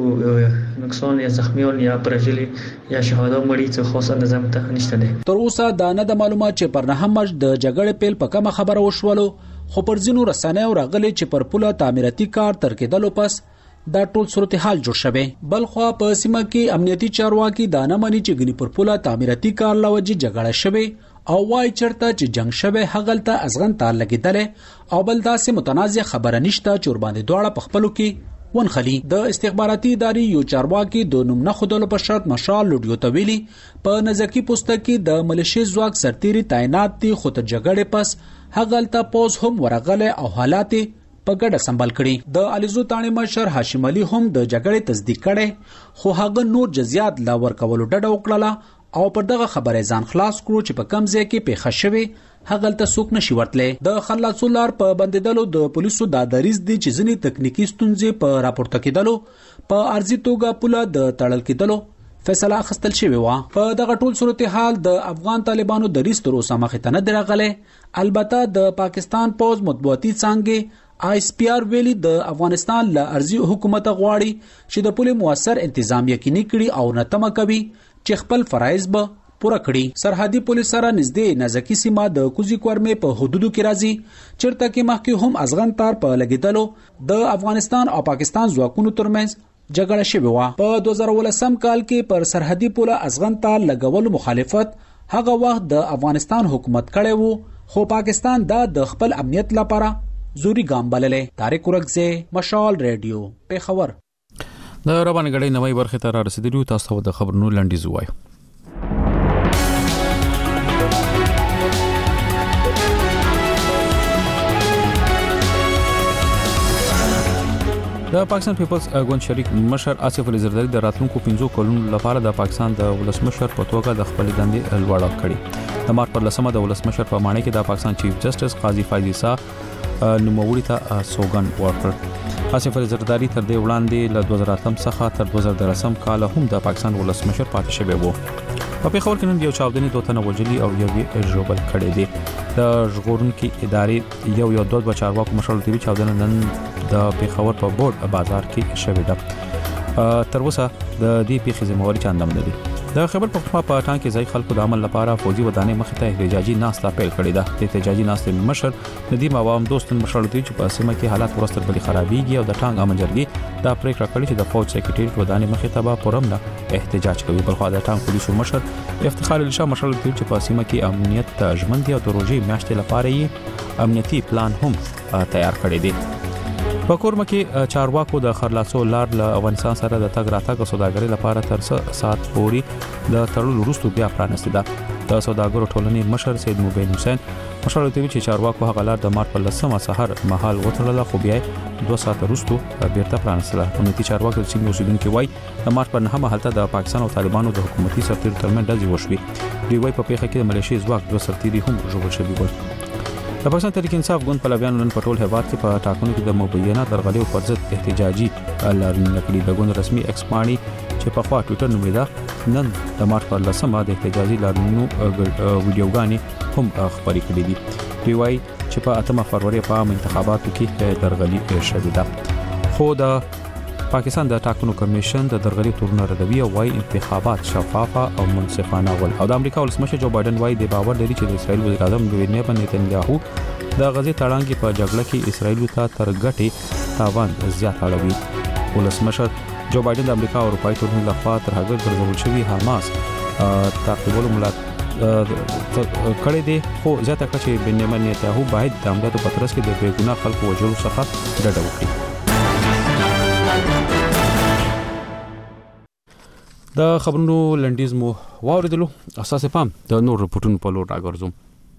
ځنی نقصان یا زخمیان یا پرجلی یا شهدا مړي څه خاصه نظام ته نشته دي. تر اوسه دا نه د معلومات چې پر نه هم د جګړې پیل په کومه خبره وشولو خو پر ځینو رسنیو راغلي چې پر پوله تعمیراتي کار تر کېدلو پس دا ټول صورتحال جوړ شوه. بل خو په سیمه کې امنیتي چارواکي دا نه مانی چې غني پر پوله تعمیراتي کار لوجي جګړه شوه او وای چرته چې جنگ شوه هغلته ازغن تار لګیدل او بل داسې متنازع خبره نشته چې ور باندې دواړه په خپلو کې ونخلي. د استخباراتي ادارې یو چارواکي د نوم نه خودلو په شرط مشال ریډیو ته ویلي په نزدیکی پوسټ کې د ملیشي ځواک سرتیري تعینات دي خو تر جګړې پس هغلته پوز هم ورغله او حالات په ګډه سمبال کړي. د الیزو تانی مشر هاشم علي هم د جګړې تصدیق کړي خو هغه نور جزئیات لا ورکول ډډه وکړه او پر دغه خبره ځان خلاص کړو چې په کم ځای کې پیښه شوه هغلته څوک نشي ورتلې. د خلاصو لار په بندیدلو د پولیسو د دریز دي چې ځینې تکنیکی ستونزې په راپورته کېدلو په ارزي توګه پوله د تړل کېدلو فیصله اخیستل شوی و. په دغه ټول صورتحال د افغان طالبانو د ریس تر اوسه مخې ته نه درغله. البته د پاکستان پوز مطبوعاتي څنګه آی اس پی آر ویلي د افغانستان له ارزي حکومت غواړي چې د پولی موثر تنظیم یقیني کړي او نتمه کوي چې خپل فرایض به پوره کړي. سرحدي پولیس سره نږدې نزدیکی سیمه د کوزي کورمې په حدودو کې راځي چیرته کې مخکې هم ازغن تار په لګیدلو د افغانستان او پاکستان ځواکونو ترمنځ جګړه شوې و. په دوه زره ولسم کال کې پر سرحدي پوله ازغن تار لګول مخالفت هغه وخت د افغانستان حکومت کړی وو خو پاکستان دا د خپل امنیت لپاره زوري ګام بللې. طارق ورکزه، مشال ریډیو، پیښور. د روانه غړې نوې برخه ته رسیدلو، تاسو د خبرونو لنډیز وایو. د پاکستان پیپلز ګوند شریک مشر آصف علي زرداری د راتلونکو پنځو کلونو لپاره د پاکستان د ولسمشر په توګه د خپل دندې لوړه کړې. د مارچ پر لسمه د ولسمشر په معنی کې د پاکستان چیف جسټس قاضي فایز عیسی نوموړي ته سوګند ورکړ. آصف علي زرداری تر دې وړاندې له دوه زره اتم څخه تر دوه زره دولسم کال هم د پاکستان ولسمشر پاتې شوی وو. په پیښور کې نن یو چاودنې دوه تنه وژلي او یو یې ژوبل کړی دی. د ژغورونکو ادارې یو یو دوه چارواکو مشر دی چاودنه نن د پیښور په بورډ بازار کې شوې ده. تر اوسه د دې پیښې ذمہواری چاندم نه دي. د خبر پښتونخوا په ټان کې ځای خلکو د عمل لپاره فوجي ودانې مخې ته احتجاجي ناسته پیل کړې ده. د احتجاجي ناستې مشر ندیم عوام دوست مشر دی چې په سیمه کې حالات ورستر بلی خرابېږي او د ټانګ امنجرګي دا پریکړه کړې چې د فوج سیکریټریټ ودانې مخې ته به پرم نه احتجاج کوي. بلخو د ټانګ پولیسو مشر افتخار علي شاه مشر دی چې په سیمه کې امنیت ته ژمن دي او د روزي میاشتې لپاره یې امنیتي پلان هم تیار کړی دی. په کورمه کې چارواکو د خرلاسو لار له افغانستان سره د تګ راتګ او سوداګرۍ لپاره تر څه سات پورې د تړلو وروسته بیا پرانستې ده. د سوداګرو ټولنې مشر سید مبین حسین مشر دی چې چارواکو هغه لار د مارچ په لسمه سحر مهال وتړله خو بیا دوه ساعت وروسته بیرته پرانستله. امنیتي چارواکو چې اوسیدونکو وایي د مارچ په نهمه هلته د پاکستان او طالبانو د حکومتي سرتیرو ترمنځ ډزې وشوې. دوی وایي په پیښه کې د ملیشي ځواک دوه سرتیري هم ژوبل شوي ول. د پاکستان تحریک انصاف ګوند پلویانو نن په ټول هیواد کې په ټاکنو کې د مبینه درغلي او پر ضد احتجاجي لارښوونې کړې. د ګوند رسمي ایکس پاڼې چې په خوا ټوئیټر نومېده نن د مارچ پر لسمه د احتجاجي لارښوونو ویډیوګانې هم خپرې کړې دي. دوی وایي چې په اتمه فروری په عام انتخاباتو کې درغلي شوې ده. خو د پاکستان د ټاکنو کمیشن د درغلي تورونه ردوي او وايي انتخابات شفافه او منصفانه ول. او د امریکا ولسمشر جو بایدن وايي د باور لري چې د اسرایل وزیر اعظم بنیامین نتنیاهو د غزې تړانګې په جګړه کې اسرایل ته تر ګټې تاوان زیات اړوي. ولسمشر جو بایدن د امریکا او اروپאי ټولنې لخوا تر هغه ګرځول شوی حماس تعقیبولو ملاتړ کړی دی خو زیاته کړه چې بنیامین نتنیاهو باید د عملیاتو په ترڅ کې د بیګناه خلکو وژلو څخه ډډه وکړي. د خبرونو لنډیز مو واوریدلو. اساس پام د نور رپورټونو په لور راګرځوم.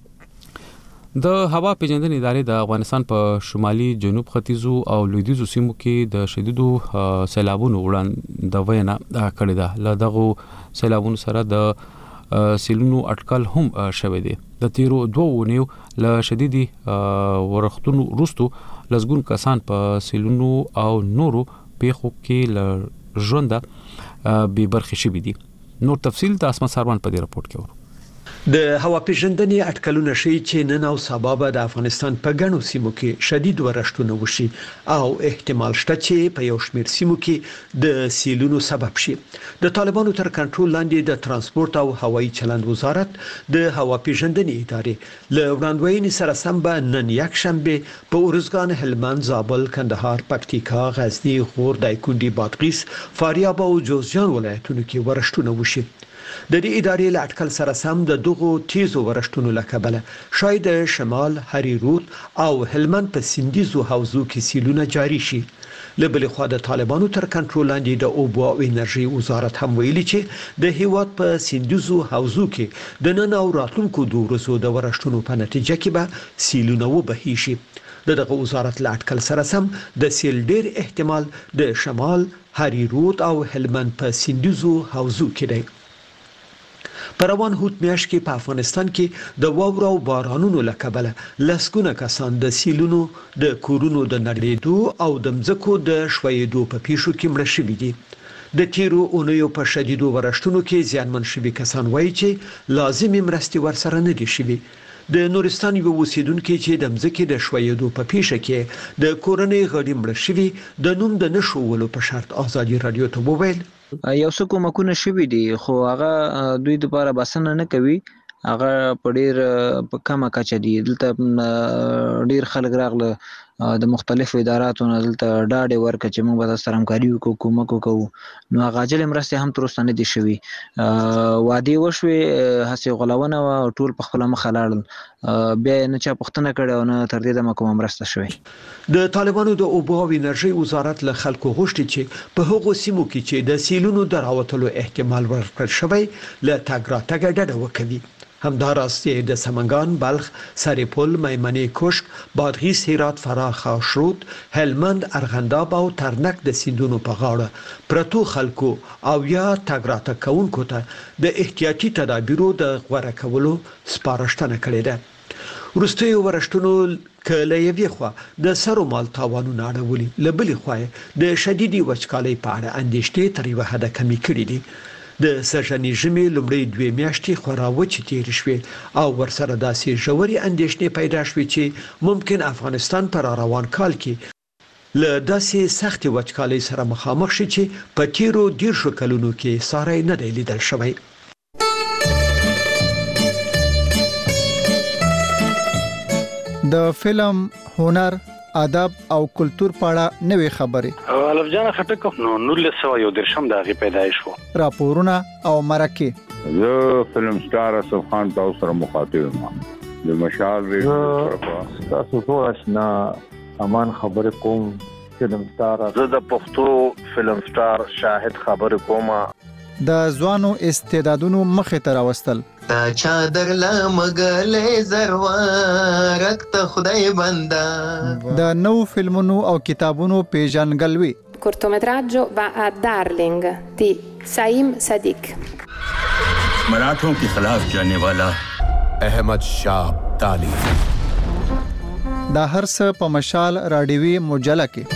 د هوا پیژندنې ادارې د افغانستان په شمالي جنوب ختیځو او لویدیځو سیمو کې د شدیدو سیلابونو وړاندوینه کړې ده. له دغو سیلابونو سره د سیلونو اټکل هم شوی دی. د تیرو دوه اونیو له شدیدي ورښتونو وروسته لږ کسان په سیلونو او نورو پیښو کې له ژونده به برخه شي دي. نور تفصیل د اسمت سروان په دې رپورت کې ورو. د هوا پیژندنې اټکلونه ښیي چې نن او سبا به د افغانستان په ګڼو سیمو کې شدید ورښتونه وشي او احتمال شته چې په یو شمېر سیمو کې د سیلونو سبب شي. د طالبانو تر کنټرول لاندې د ترانسپورت او هوایي چلند وزارت د هوا پیژندنې ادارې له وړاندوینې سره سم به نن یک شنبه په ارزګان، هلمند، زابل، کندهار، پکتیکا، غزنی، غور، دایکنډي، بادغیس، فاریاب او جوزجان ولایتونو کې ورښتونه وشي. د دې ادارې له اټکل سره سم د دغو تیزو ورښتونو له کبله شاید شمال، هریرود او هلمند په سیندیزو حوزو کې سیلونه جاری شي. له بلې خوا د طالبانو تر کنټرول لاندې د اوبو او انرژي وزارت هم ویلي چې د هیواد په سیندیزو حوزو کې د نن او راتلونکو دوه ورځو د ورښتونو په نتیجه کې به سیلونه وبهي شي. دغه وزارت له اټکل سره سم د سیل ډیر احتمال د شمال، هریرود او هلمند په سیندیزو حوزو کې دی. په روان هوت میاشت کې په افغانستان کې د واورو او بارانونو له کبله لسګونه کسان د سیلونو، د کورونو د نړېدو او د مځکو د ښویېدو په پیښو کې مړه شوي دي. د تیرو اونیو په شدیدو ورښتونو کې زیانمن شوي کسان وایي چې لازمي مرستې ورسره نه دي شوي. د نورستان یو اوسیدونکو چې د مځکې د ښویېدو په پیښه کې د کورنۍ غړي مړه شوي د نوم د نشولو په شرط ازادي رادیو ته وویل یو څه کومکونه شوي دي خو هغه دوی لپاره بسنه نه کوي. هغه په ډیر په کمه کچه دي. دلته ډیر خلک راغله د مختلفو اداراتو نه دلته ډاډ ورکړي چې موږ به سره همکاري وکړو کومک وکړو نو هغه عاجل مرستې هم تر اوسه نه دي شوي وعدې وشوې هسې غولونه وه ټول په خپله مخه لاړل بیا یې نه چا پوښتنه کړې او نه تر دې دمه کومه مرسته شوې د طالبانو د اوبو او انرژۍ وزارت له خلکو غوښتي چې په هغو سیمو کې چې د سیلونو د راوتلو احتمال ورکړل شوی له تګ راتګه ډډه وکوي همداراز د سمنګان بلخ سرپل میمنې کشک بادغیس هرات فراه خاشرود هلمند ارغنداب او ترنک د سیندونو په غاړه پرتو خلکو او یا تګ راتګ کوونکو ته د احتیاطي تدابیرو د غوره کولو سپارښتنه کړې ده وروستیو ورښتونو کله یوې خوا د سرو مال تاوانونه اړولي له بلې خوا د شدیدي وچکالۍ په اړه اندېښنې تر یوه حده کمې کړي دي د سږني ژمي لومړی دوه میاشتې خورا وچې تېرې شوې او ورسره داسې ژورې اندېښنې پیدا شوې چې ممکن افغانستان پر روان کال کې له داسې سختې وچکالۍ سره مخامخ شي چې په تیرو دیرشو کلونو کې ساری نه دی لیدل شوی د فلم هنر ادب او کلچر په اړه نوې خبرې الف جان خټک نو نورلس سو یو درشم دغه پیدایش وو راپورونه او مرکه زه فلم سٹار اسف خان تاسو سره مخاطب یم د مشال ریډیو تاسو ټول آشنا امان خبر کوم فلم سٹار زه د پښتو فلم سٹار شاهد خبر کوم د ځوانو استعدادونو مخې ته راوستل تا چادر لمغلې زروارک ته خدای بندا د نو فلمونو او کتابونو پیژنګلوي cortometraggio va a Darling di Saim Sadiq मराठों के खिलाफ जाने वाला अहमद शाह अब्दाली دا هر څه په مشال رادیوي مجله کې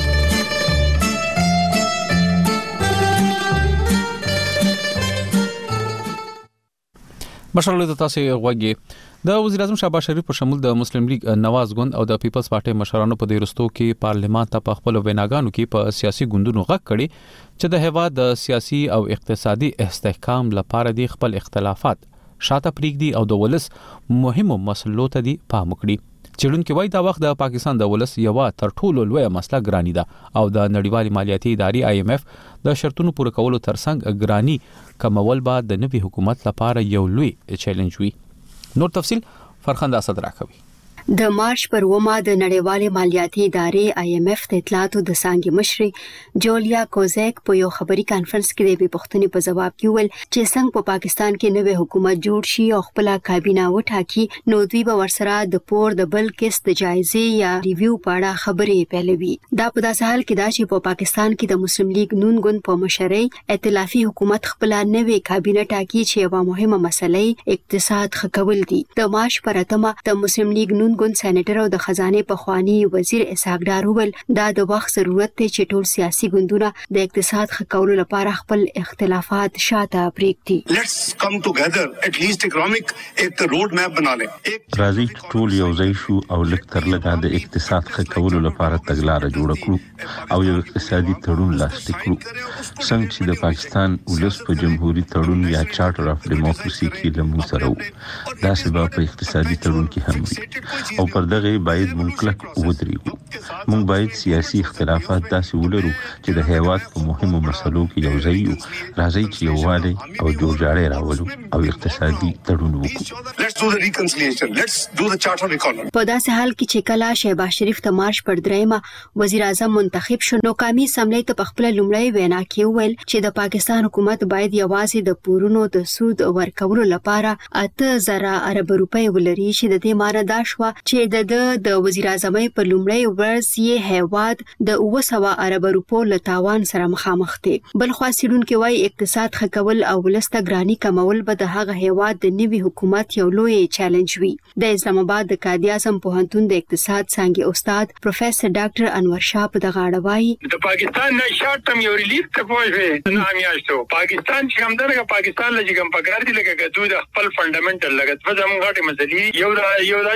مشرلو د تاسو غوږی د وزیر اعظم شهباز شریف په شمول د مسلم لیگ نواز ګوند او د پیپلز پارټي مشرانو په دیرستو کې پارلیمان ته په خپل ویناګانو کې په سیاسي ګوندونو غږ کړي چې د هیواد د سیاسي او اقتصادي استحکام لپاره د خپل اختلافات شاته پریږدي او د ولس مهمو مسلو ته دی پام وکړي چېرونکو وایي دا وخت د پاکستان د ولس یو تر ټولو لوی مسله ګرانی ده او د نړیوالي مالیاتي ادارې آی ایم ایف د شرطونو پوره کولو ترڅنګ ګرانی کمول به د نوي حکومت لپاره یو لوی چیلنج وي نور تفصيل فرخنده اسد راکوي د مارچ پر ومه د نړیوالې مالیاتي ادارې آی ایم ایف د اطلاعاتو د څانګې مشر جولیا کوزیک په یو خبري کانفرنس کې د پښتنې په جواب کې ویل چې څنګه په پاکستان کې نوې حکومت جوړ شي او خپل کابینه وټاکي نو دوی به ورسره د پور د بل کیس د جایزې یا ریویو په اړه خبرې پیلوي دا په داسې حال کې دا چې په پاکستان کې د مسلم لیگ نون ګوند په مشرۍ ائتلافي حکومت خپل نوې کابینه ټاکي چې یو مهمه مسله اقتصاد خکول دي د مارچ پر اتمه د مسلم لیگ نون ګوند سېنیټر او د خزانه په خواني وزیر اسحاق ډار وویل دا د وخت ضرورت دی چې ټول سیاسي ګوندونه د اقتصاد خکولو لپاره خپل اختلافات شاته پریږدي لیټس کم ټوګیدر اټ لیست اکونومیک ایک روډ میپ بنا لې راځي ټول یو ځای شو او لکتر لګا د اقتصاد خکولو لپاره تګلارې جوړ کړو او یو اقتصادي تړون لاسلیک کړو څنګه چې د پاکستان ولس په جمهوریت تړون یا چارټر اف ډیموکراسي کې لمون سره وو دا سبب په اقتصادي تړون کې هم وي او پر دغه باید مونږ کلک ودرېږو مونږ باید سیاسي اختلافات داسې ولرو چې د هیواد په مهمو مسلو کې یو ځای یو راځي چې یووالی او جوړجاړی راولو او اقتصادي تړون وکړو لیټس ډو د ریکنسیلیشن لیټس ډو د چارټر اف اکونومي په داسې حال کې چې کله شهباز شریف ته مارچ پر دریمه وزیر اعظم منتخب شو نو قومي اسمبلی ته په خپل لومړی وینا کې ویل چې د پاکستان حکومت باید یوازې د پورونو د سود ورکولو لپاره اته زره ارب روپۍ ولري چې د دې معنی دا شو چې د د وزیر اعظم په لومړی ورځ یې هیواد د اوه سوه ارب روپو له تاوان سره مخامخ دي بل خو سیډونکو وايي اقتصاد خکول او ولسته ګرانی کمول به د هغه هیواد د نوي حکومت یو لوی چیلنج وي د اسلام آباد د قائد اعظم پوهنتون د اقتصاد څانګې استاد پروفیسور ډاکټر انور شاه په دغه اړه وايي د پاکستان نه شارټ ټرم یو ریلیف ته پوهې نه میاشتو پاکستان چې هم درګه پاکستان لږ کم پکار دي لکه دوی د خپل فندامنټل لګت په زموږ غټه مسلې یو یو راځي د بجټ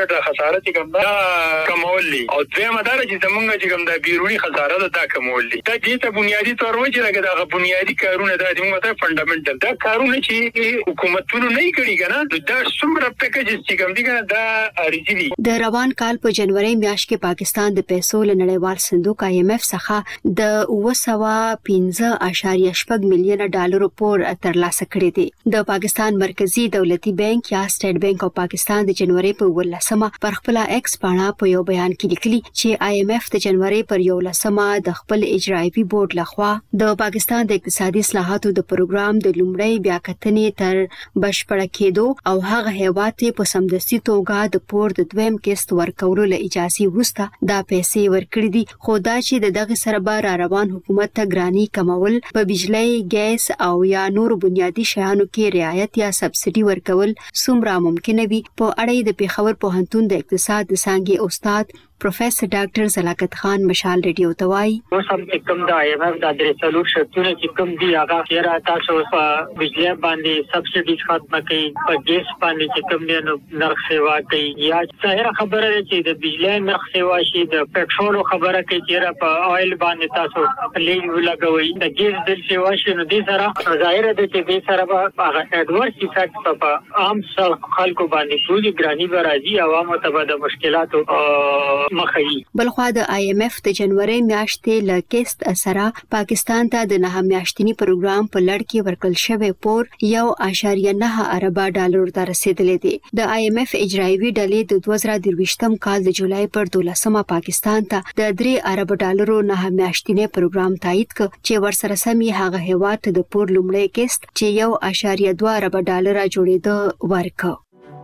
بجټ خساره چې کوم دا کمول دي او دوی مدار چې زمونږ چې کوم دا بیرونی خساره ده دا کمول دي دا دې ته بنیادی تور و چې لکه دا بنیادی کارونه دا د موږ ته فندامنټل دا کارونه چې حکومتونو نه کوي کنه دا څومره پیکیج چې کوم دي کنه دا اړیږي دي د روان کال په جنوري میاشت کې پاکستان د پیسو له نړیوال صندوق آی ایم ایف څخه د اوه سوه پنځه اعشاریه شپږ میلیونه ډالر پور ترلاسه کړی دی د پاکستان مرکزی دولتي بانک یا سټیټ بانک اف پاکستان د جنوري په ولسمه پر خپل ایکس پاڼه په یو بیان کې لیکلي چې آی ایم ایف د جنوري پر یو لسمه د خپل اجرایوي بورډ لخوا د پاکستان د اقتصادي اصلاحاتو د پروګرام د لومړی بیاکتنې تر بشپړه کېدو او هغه هیواد په سمدستي توګه د پور د دویم کیست ورکولو له اجازه وروسته دا پیسې ورکړي دي خو دا چې د دغه سره به را روان حکومت ته ګرانی کمول په بجلی ګیس او یا نور بنیادی شیانو کې رعایت یا سبسډي ورکول څومره ممکن وي په اړه د پیښور پوهنتون د اقتصاد د څانګې استاد پروفیسور ډاکټر زلاکت خان مشال ریډیو توای اوس هم کوم د آی ایم ایف د درې څلور شرطونه چې کوم دی هغه چیرې تاسو په بجلی باندې سبسډي ختمه کړي په ګیس باندې چې کوم دی نو نرخ سیوا کوي یا ظاهر خبره ده چې د بجلی نرخ سیوا شي د پټرول خبره کوي چې په آیل باندې تاسو لې لګوي د ګیس د سیوا شي نو دې سره ظاهر ده چې دې سره به هغه اډورس افیکټ په عام خلکو باندې ټول ګرانی برازي عوامو ته د مشکلاتو مخې بلخوا د آی ایم ایف د جنوري میاشتې له کیست اثر پاکستان ته د نه میاشتنی پروګرام په لړ کې ورکړل شوی پور یو اعشاریه نه ارب ډالر ته رسیدلې دي د آی ایم ایف اجرایوي ډلې د دوه زره درویشتم کال د جولای پر دولسمه پاکستان ته د درې ارب ډالرو نه میاشتنی پروګرام تایید ک چې ورسره سمي هغه هیواد ته د پور لومړی کیست چې یو اعشاریه دوه ارب ډالر جوړېده ورکړ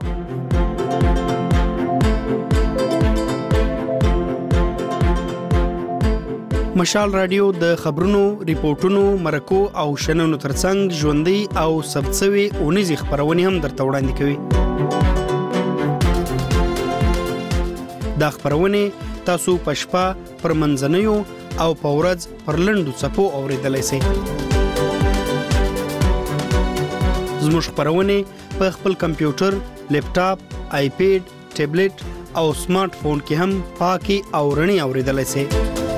مشال رادیو د خبرونو ریپورتونو مرکو او شننو ترڅنګ ژوندۍ او ثبتسوي اونیزي خبرونه هم درته وړاندې کوي دا خبرونه تاسو پښپا پر منځنیو او پورز پر لندو صفو اوریدلای شئ زموږ خبرونه په خپل کمپیوټر لیپټاپ آیپیډ ټابلیټ او سمارټ فون کې هم پاکي او رڼي اوریدلای شئ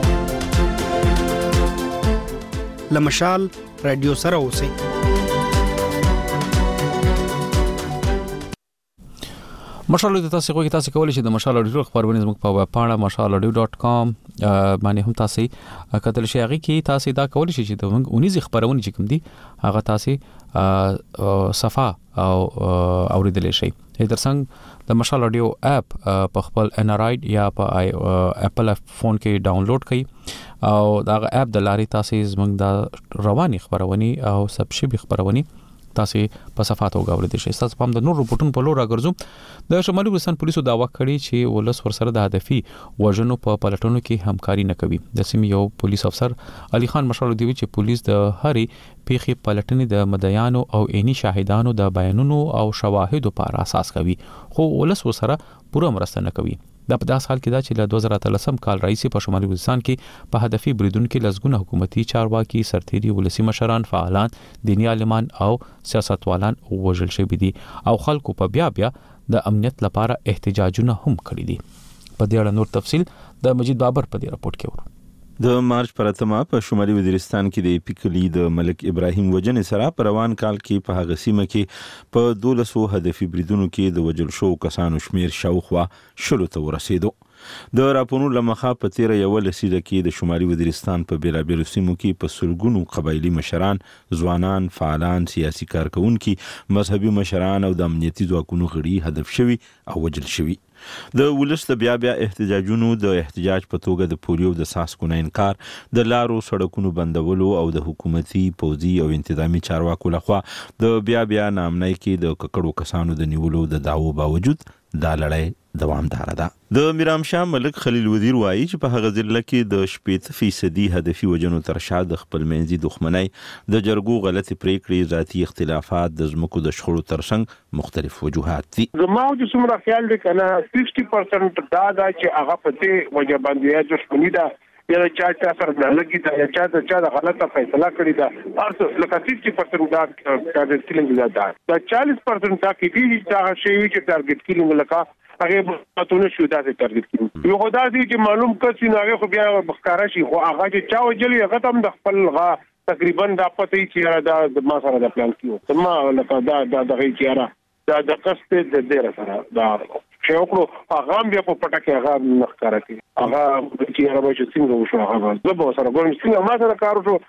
لمشال رادیو سره اوسئ مشال د تاسو کوی تاسو کولای شئ د مشال رادیو خبرونه زموږ په ویب پاڼه مشال رادیو ډاٹ کام باندې هم تاسو کتل شئ هغه کې تاسو دا کولای شئ چې د موږ اونیزي خبرونه چې کوم دي هغه تاسو صفه او اوریدل شئ ترڅنګ د مشال رادیو اپ په خپل انډراید یا په اپل فون کې ډاونلوډ کړئ او دا اپ د لارې تاسو زموږ د رواني خبرونه او سبشبي خبرونه تاسو په صفاتو غوړې دي چې تاسو په د نور رپورټونو په لور راګرځو د شمالي ګلستان پولیسو داوا کړی چې ولس ورسره د هدفي وژنو په پلټونو کې همکاري نه کوي د سیمې یو پولیس افسر علي خان مشال دی چې پولیس د هري پیخي پلټنې د مدعیانو او عیني شاهدانو د بیانونو او شواهدو پر اساس کوي خو ولس ورسره پوره مرسته نه کوي دا په داس حال کې دا چې له دوه زره اتلسم کال راځي په شمالي ګلستان کې په هدفي بریدونکو کې لزګونه حکومتي چارواکي سرتيري ولسی مشران فعالان دینی عالمان او سیاستوالان وژل شوي دي او خلکو په بیا بیا د امنیت لپاره احتجاجونه هم کړی دي په دې اړه نور تفصيل د مجید بابر په دې راپورټ کې ورو د مارچ پرتمه په شمالي وزیرستان کې د پیکلی د ملک ابراهیم وجنې سره په روان کال کې په هغه سیمه کې په دولسو هدفي بریدونو کې د وجل شو کسانو شمیر شاوخوا شلو ته ورسېدو د راپورونو لمخه په تیر یو لسیده کې د شمالي وزیرستان په بیلابیلو سیمو کې په سلګونو قبایلی مشران ځوانان فعالان سیاسي کارکونکو مذهبي مشران او د امنیتي ځواکونو غړي هدف شوي او وجل شوي د ولس د بیا بیا احتجاجونو د احتجاج په توګه د پولیو د ساسکو نه انکار د لارو سړکونو بندولو او د حکومتي پوځي او انتظامی چارواکو لخوا د بیا بیا نامنۍ کې د ککړو کسانو د نیولو د داوو باوجود دا لړۍ دوامدار ده د میرام شاه ملک خلیل وزیر وایي چې په هغه ځل کې د شپږ فیصدي هدفي وجنو تر شا د خپل منځي دښمنۍ د جرګو غلطي پریکړې ذاتي اختلافات د زمکو د شخړو ترڅنګ مختلف وجوهات دي زموږ د څومره خیال دی کنه شپږ پرسنټ دا دا چې هغه پته وجه باندې دښمنی ده یا چا چا سره نه لګی دا یا چا چا د غلطه فیصله کړی دا ارڅ لکه شپږ پرسنټ دا ټارګټ کیلینګ دا دا چالیس پرسنټ دا کې دي چې هغه شی چې ټارګټ کیلینګ لکه هغه متونه شو داسې ترغیب کړي یو خدای دې چې معلوم کړي نو هغه خو بیا بخکارا شي خو هغه چې چا وجلی هغه تم د خپل غا تقریبا د پته چې دا د ما سره د پلان کیو ما لکه دا د دغه چیرې دا د قصد د ډیر سره دا چې وکړو هغه بیا په پټه کې هغه مخکاره کوي هغه چې هغه چې څنګه وشو هغه زه به سره ګورم څنګه ما سره کار وشو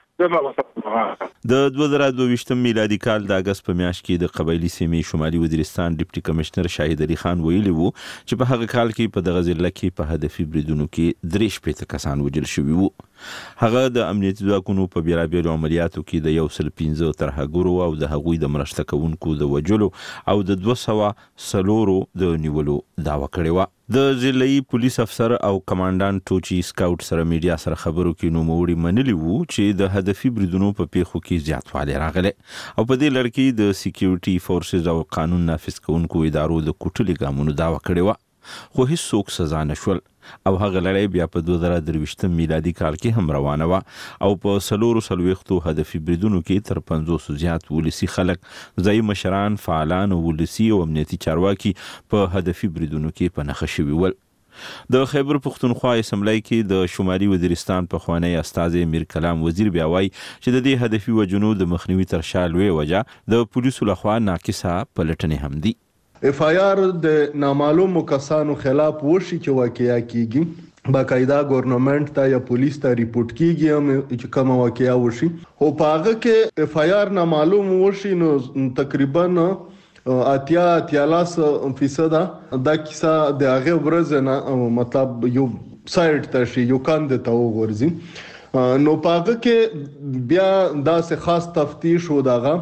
د دوه زره دوه میلادي کال د اگست په میاشت کې د قبایلی سیمې شمالي وزیرستان ډیپټي کمشنر شاهد علي خان ویلي وو چې په هغه کال کې په دغه ضلع کې په هدفي بریدونو کې درې شپېته کسان وژل شوي وو. هغه د امنیتي ځواکونو په بیلابیلو عملیاتو کې د یو سل پنځه ترهګرو او د هغوی د مرسته کوونکو د وژلو او د دوه سوه څلورو د نیولو دعوه کړې وه. د ضلعي پولیس افسر او کمانډان ټوچي سکاوټ سره میډیا سره خبرو کې نوموړي منلي وو چې د هدفي بریدونو په پیښو کې زیاتوالی راغلی او په دې لړ کې د سکیورټي فورسز او قانون نافذ کوونکو ادارو د کوټلې ګامونو دعوه کړې وه خو هیڅوک سزا نشول او هغه لړۍ بیا په دوه زره درویشتم میلادي کال کې هم روانه وه او په څلورو څلوېښتو هدفي بریدونو کې تر پنځوسو زیات ولسي خلک ځایي مشران فعالان او ولسي او امنیتي چارواکي په هدفي بریدونو کې په نښه شوي ول. د خیبر پښتونخوا اسمبلی کې د شمالي وزیرستان پخوانی استازی میر کلام وزیر بیا وایي چې د دې هدفي وژنو د مخنیوي تر شا لویه وجه د پولیسو لخوا ناقصه پلټنې هم دي. اف آی آر د نامعلومو کسانو خلاف وشي چې واقعیا کیږي باقاعده ګورنمنت ته یا پولیس ته ریپورت کیږي هم چې کوم واقعیا وشي او په هغه کې اف آی آر نامعلوم وشي نو تقریبا اتیا اتیالاس فیصد دا کیسه د هغه ورځ نه مطلب یو سایت ته شي یو کاند ته وګورځي نو په هغه کې بیا داسې خاص تفتیش و دغه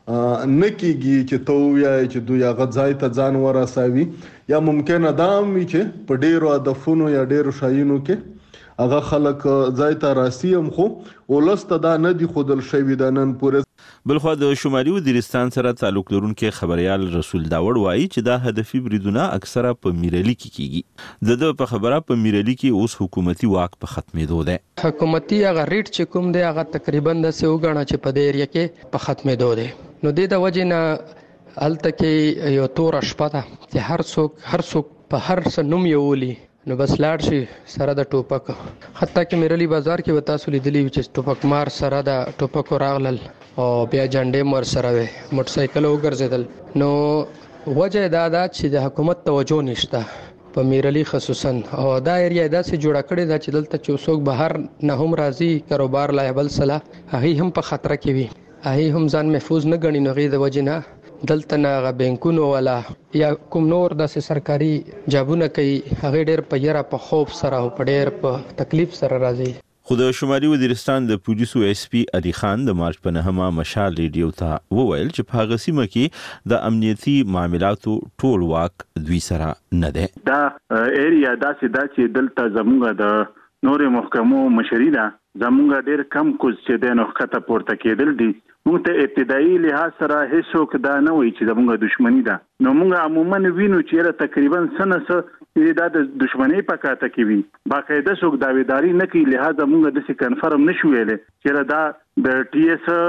نکیږي چې تو یا چې دوی هغه ځای ته ځان ورسوي یا ممکنه دا هم وي چې په ډیرو هدفونو یا ډیرو شایونو کې هغه خلک ځای ته راسي هم خو ولسته دا نه دي ښودل شوي د نن پورې. بلخوا د شمالي وزیرستان سره تعلق لرونکي خبريال رسول داوړ وایي چې دا هدفي بریدونه اکثره په میرالي کې کیږي. د د په خبره په میرالي کې اوس حکومتي واک په ختمېدو ده. حکومتي هغه ریټ چې کوم دی هغه تقریبا د سه وګڼه چې په دې ایریا کې په ختمېدو ده. نو د د وجه نه الته کې یو تور شپه ده چې هر څوک هر څوک په هر څه نوم یولي نو بس لاړ شي سره د ټوپک حتی کې میرالي بازار کې وتا سولې دلی چې ټوپک مار سره د ټوپک راغلل او بیا جنډې مر سره وي موټر سایکل وګرځیدل. نو وجه دا ده چې د حکومت توجه نشته په میرالي خصوصا او دا ایریا داسې جوړه کړې ده چې دلته چې څوک بهر نه هم راځي کاروبار لا بل سلا هغه هم په خطر کې وي هغه هم ځان محفوظ نه غني نو غي د وجه نه دلته نه غ بانکونو ولا یا کوم نور د سرکاري جابونه کوي هغه ډېر په یره په خوف سره او په ډېر په تکلیف سره راځي. خو د شمالي وزیرستان د پولیسو ایس پی علي خان د مارچ په نهمه مشال ریډیو ته وویل چې په هغه سیمه کې د امنیتي معاملاتو ټول واک دوی سره نه ده. دا ایریا داسې دا چې دلته زموږ د نورې محکمو مشري ده زموږ ډېر کم کوز چې د نو خطه پورته کېدل دي. موږ ته ابتدایي لحاظ سره هیڅوک دا نه وایي چې زموږ دښمنی ده. نو موږ عموما وینو چې تقریبا سنه سه دا د دښمنی په کاته کې وي باقاعده څوک داویداری نه کوي لہذا موږ د څه کنفرم نشو ویلې چې دا د ټي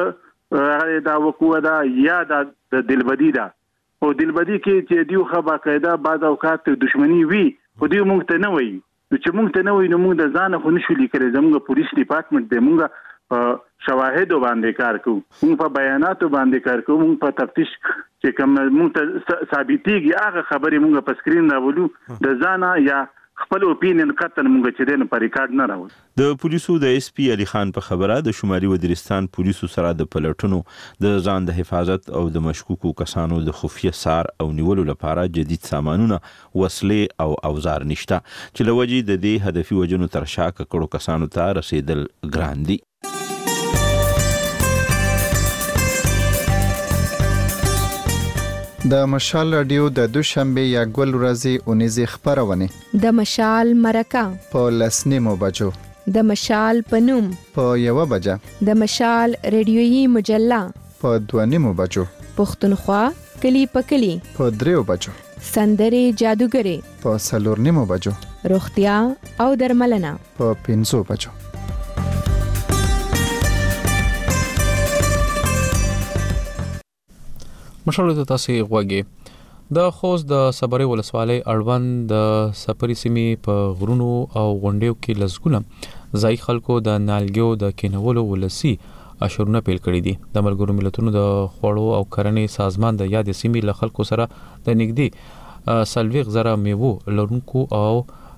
اس دا وقوع ده یا د دلبدی ده او دلبدی کې چې دیو خو باقاعده بعض اوقات دښمنی وي خو دیو موږ ته نه وایي چې موږ ته نه وایي نو موږ د ځان خو نشو لیکل زموږ پولیس ډپارټمنټ دی موږ شواهد باندې کار کوو موږ په بیاناتو باندې کار کوو موږ په تفتیش چې کوم موږ ته ثابتېږي هغه خبرې موږ په سکرین راولو د ځانه یا خپل اپینین کتن موږ چې دین په ریکارډ نه راوړو. د پولیسو د ایس پی علي خان په خبره د شمالي وزیرستان پولیسو سره د پلټونو د ځان د حفاظت او د مشکوکو کسانو د خفیه سار او نیولو لپاره جدید سامانونه وسلې او اوزار نشته چې لوجې د دې هدفي وجنو تر شا کړو کسانو ته رسیدل ګران دي. د مشال رادیو د دوشنبه یا ګل ورځې اونیزه خبرونه د مشال مرکه په لسنیمو بجو د مشال پنوم په یو بجه د مشال ریډیويي مجله په دوانیمو بجو پښتونخوا کلی په کلی په دریو بجو سندري جادوګری په سلورنیمو بجو روغتیا او درملنه په پنځو بجو. مشاله ته تاسو غوږی د خوست د صبري ولسوالۍ اړوند د سپری سیمې په غرونو او غونډیو کې لزګونه ځای خلکو د نالګیو د کینولو ولسی اشرونه پیل کړی دي. د ملګرو ملتونو د خوړو او کرنې سازمان د یاد سیمې له خلکو سره د نږدې سلويغ زره میوو لرونکو او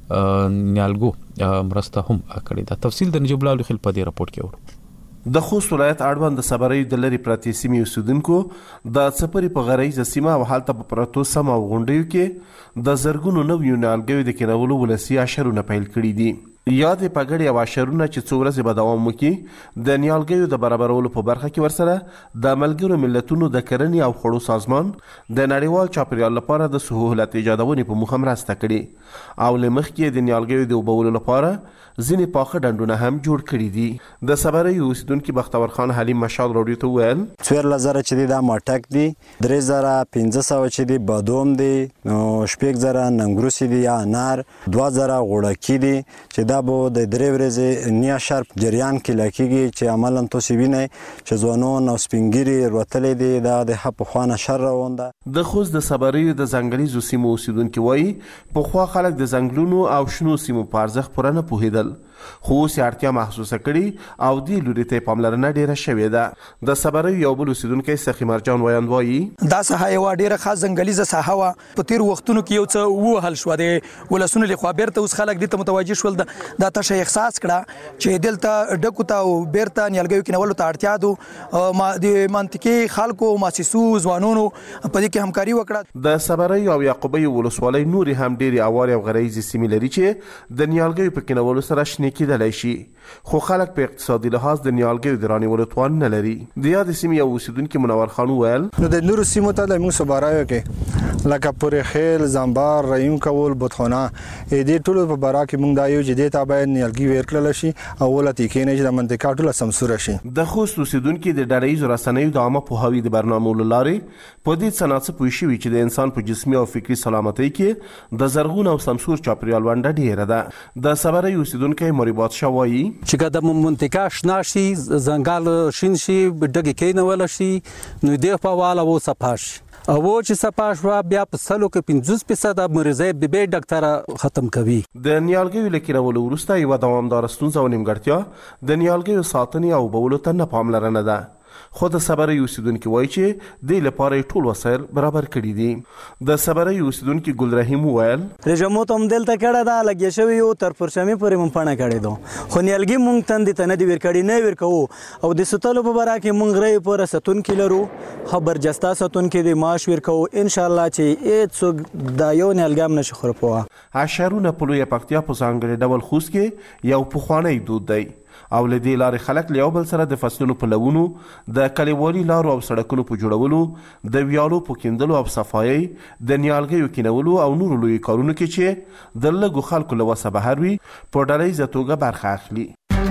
نیالګو مرسته هم کړې ده. تفصیل د نجیب الله خل په دې راپورټ کې ورو. د خوست ولایت اړوند د صبري د لری پرتی سیمې اوسیدونکو د سپری په غریزه سیمه او حالت په پرتو سم او غونډیو کې د زرګونو نویو نیالګیو د کینولو ولسی اشرونه پیل کړی دي. یاد پګړی او اشرونه چې څو ورځې به دوام وکړي د نیالګیو د برابرولو په برخه کې ورسره د ملګرو ملتونو د کرنې او خوړو سازمان د نړیوال چاپیریال لپاره د سهولت ایجادونې په موخه مرسته کړې او لمخ کې د نیالګیو د وبولو لپاره ځینې پاخه ډنډونه هم جوړ کړي دي. د صبري اوسیدونکو بختور خان حلیم مشال راډیو ته ویل څویر لزر چې دی دا ماټک دی درې زره پنځه سوه چې دی بادوم دی نو شپږ زره ننګروسي دی یا انار دوه زره غوړکي دی چې دا به د درې ورځې نیا شرپ جریان کې لکېږي چې عملاً تاسو وینئ چې ځوانان او سپینګیري وروتلي دي دا د حق خوانه شر روان ده. د خوست د صبري د ځنګلیزو سیمو اوسیدونکو وایي پخوا خلک د ځنګلونو او شنو سیمو په ارزښت پوره نه پوهېدل خو اوس اړتیا محسوسه کړي او دې لوري ته پاملرنه ډیره شوې ده. د صبري یو بل اوسیدونکی سخی مرجان وایند وایي دا ساحه یو ډیره خاص ځنګلیزه ساحه وا په تیر وختونو کې یو څه وهل شو د ولسونو له خوا بیرته اوس خلک دې ته متوجه شول دا تاسو احساس کړه چې دلته ډکو ته او بیرته نیالګیو کې نولو ته اړتیا ده ما د منطقي خلکو مؤسسو ځوانونو په دې کې همکاري وکړه. د صبري او یعقوبی ولسوالۍ نوري هم ډیره اوار او غریزي سیمې لري چې د نیالګیو په کینولو سره شنه کېدلی شي خو خلک په اقتصادي لحاظ د نیالګیو د رانیولو توان نه لري. د یاد سیمې یو اوسیدونکي منور خان ویل نو د نورو سیمو ته موږ صبرایو کې لکه پورې خیل زنبار رایون کول بوتخانه دې ټولو په بارا کې موږ دا یو چې دې ته باید نیالګي ورکړل شي او ولته کې نه چې د منطقه ټوله سمسوره شي. د خوست اوسیدونکي د ډلهییزو رسنیو د عامه پوهاوي د برنامو له لارې په دې څه ناڅه پوه شوي چې د انسان په جسمي او فکري سلامتۍ کې د زرغون او سمسور چاپیریال ونډه ډیره ده. د صبري اوسیدونکي مریبات شوایي چې کله منطقه شنا شي ځنګل شین شي ډګې کینول شي نو دې په والا و صفاش او چې صفاش وا بیا په سلو کې پنځوس فیصد مریضای به به ډاکټر ختم کوي. د نیالګیو لکینولو وروسته یو دوامدار ستونزه او نیمګړتیا د نیالګیو ساتنې او بولو ته نه پاملرنه ده. خو د صبري اوسیدونکو وایي چې د لپاره ټول وسایل برابر کړي دي. د صبري اوسیدونکو ګل رحیم ویل رجمو ته هم دلته کړه دا لګیا شوی یو تر پرشمې پورې مونږ پانه کړی دو خو نیالګي مونږ تند ته نه دی ور کړی نه ور کوو او د ستلو په برا کې مونږ رې پورې ستون کیلرو خبر جستا ستون کې د ماش ور کوو ان شاء الله چې اېڅ دا یو نیالګام نشي خرپوا. اشرونه په لوی پکتیا په ځانګړي ډول خوست کې یو پخوانی دود دی او له دې لارې خلک له یو بل سره د فصلونو په لونو د کلیوالي لارو او سړکونو په جوړولو د ویالو په کیندلو او صفایي د نیالګیو کینولو او نورو لوی کارونو کې چې د لږو خلکو له وسه بهر وي په ډلهییزه توګه برخه اخلي.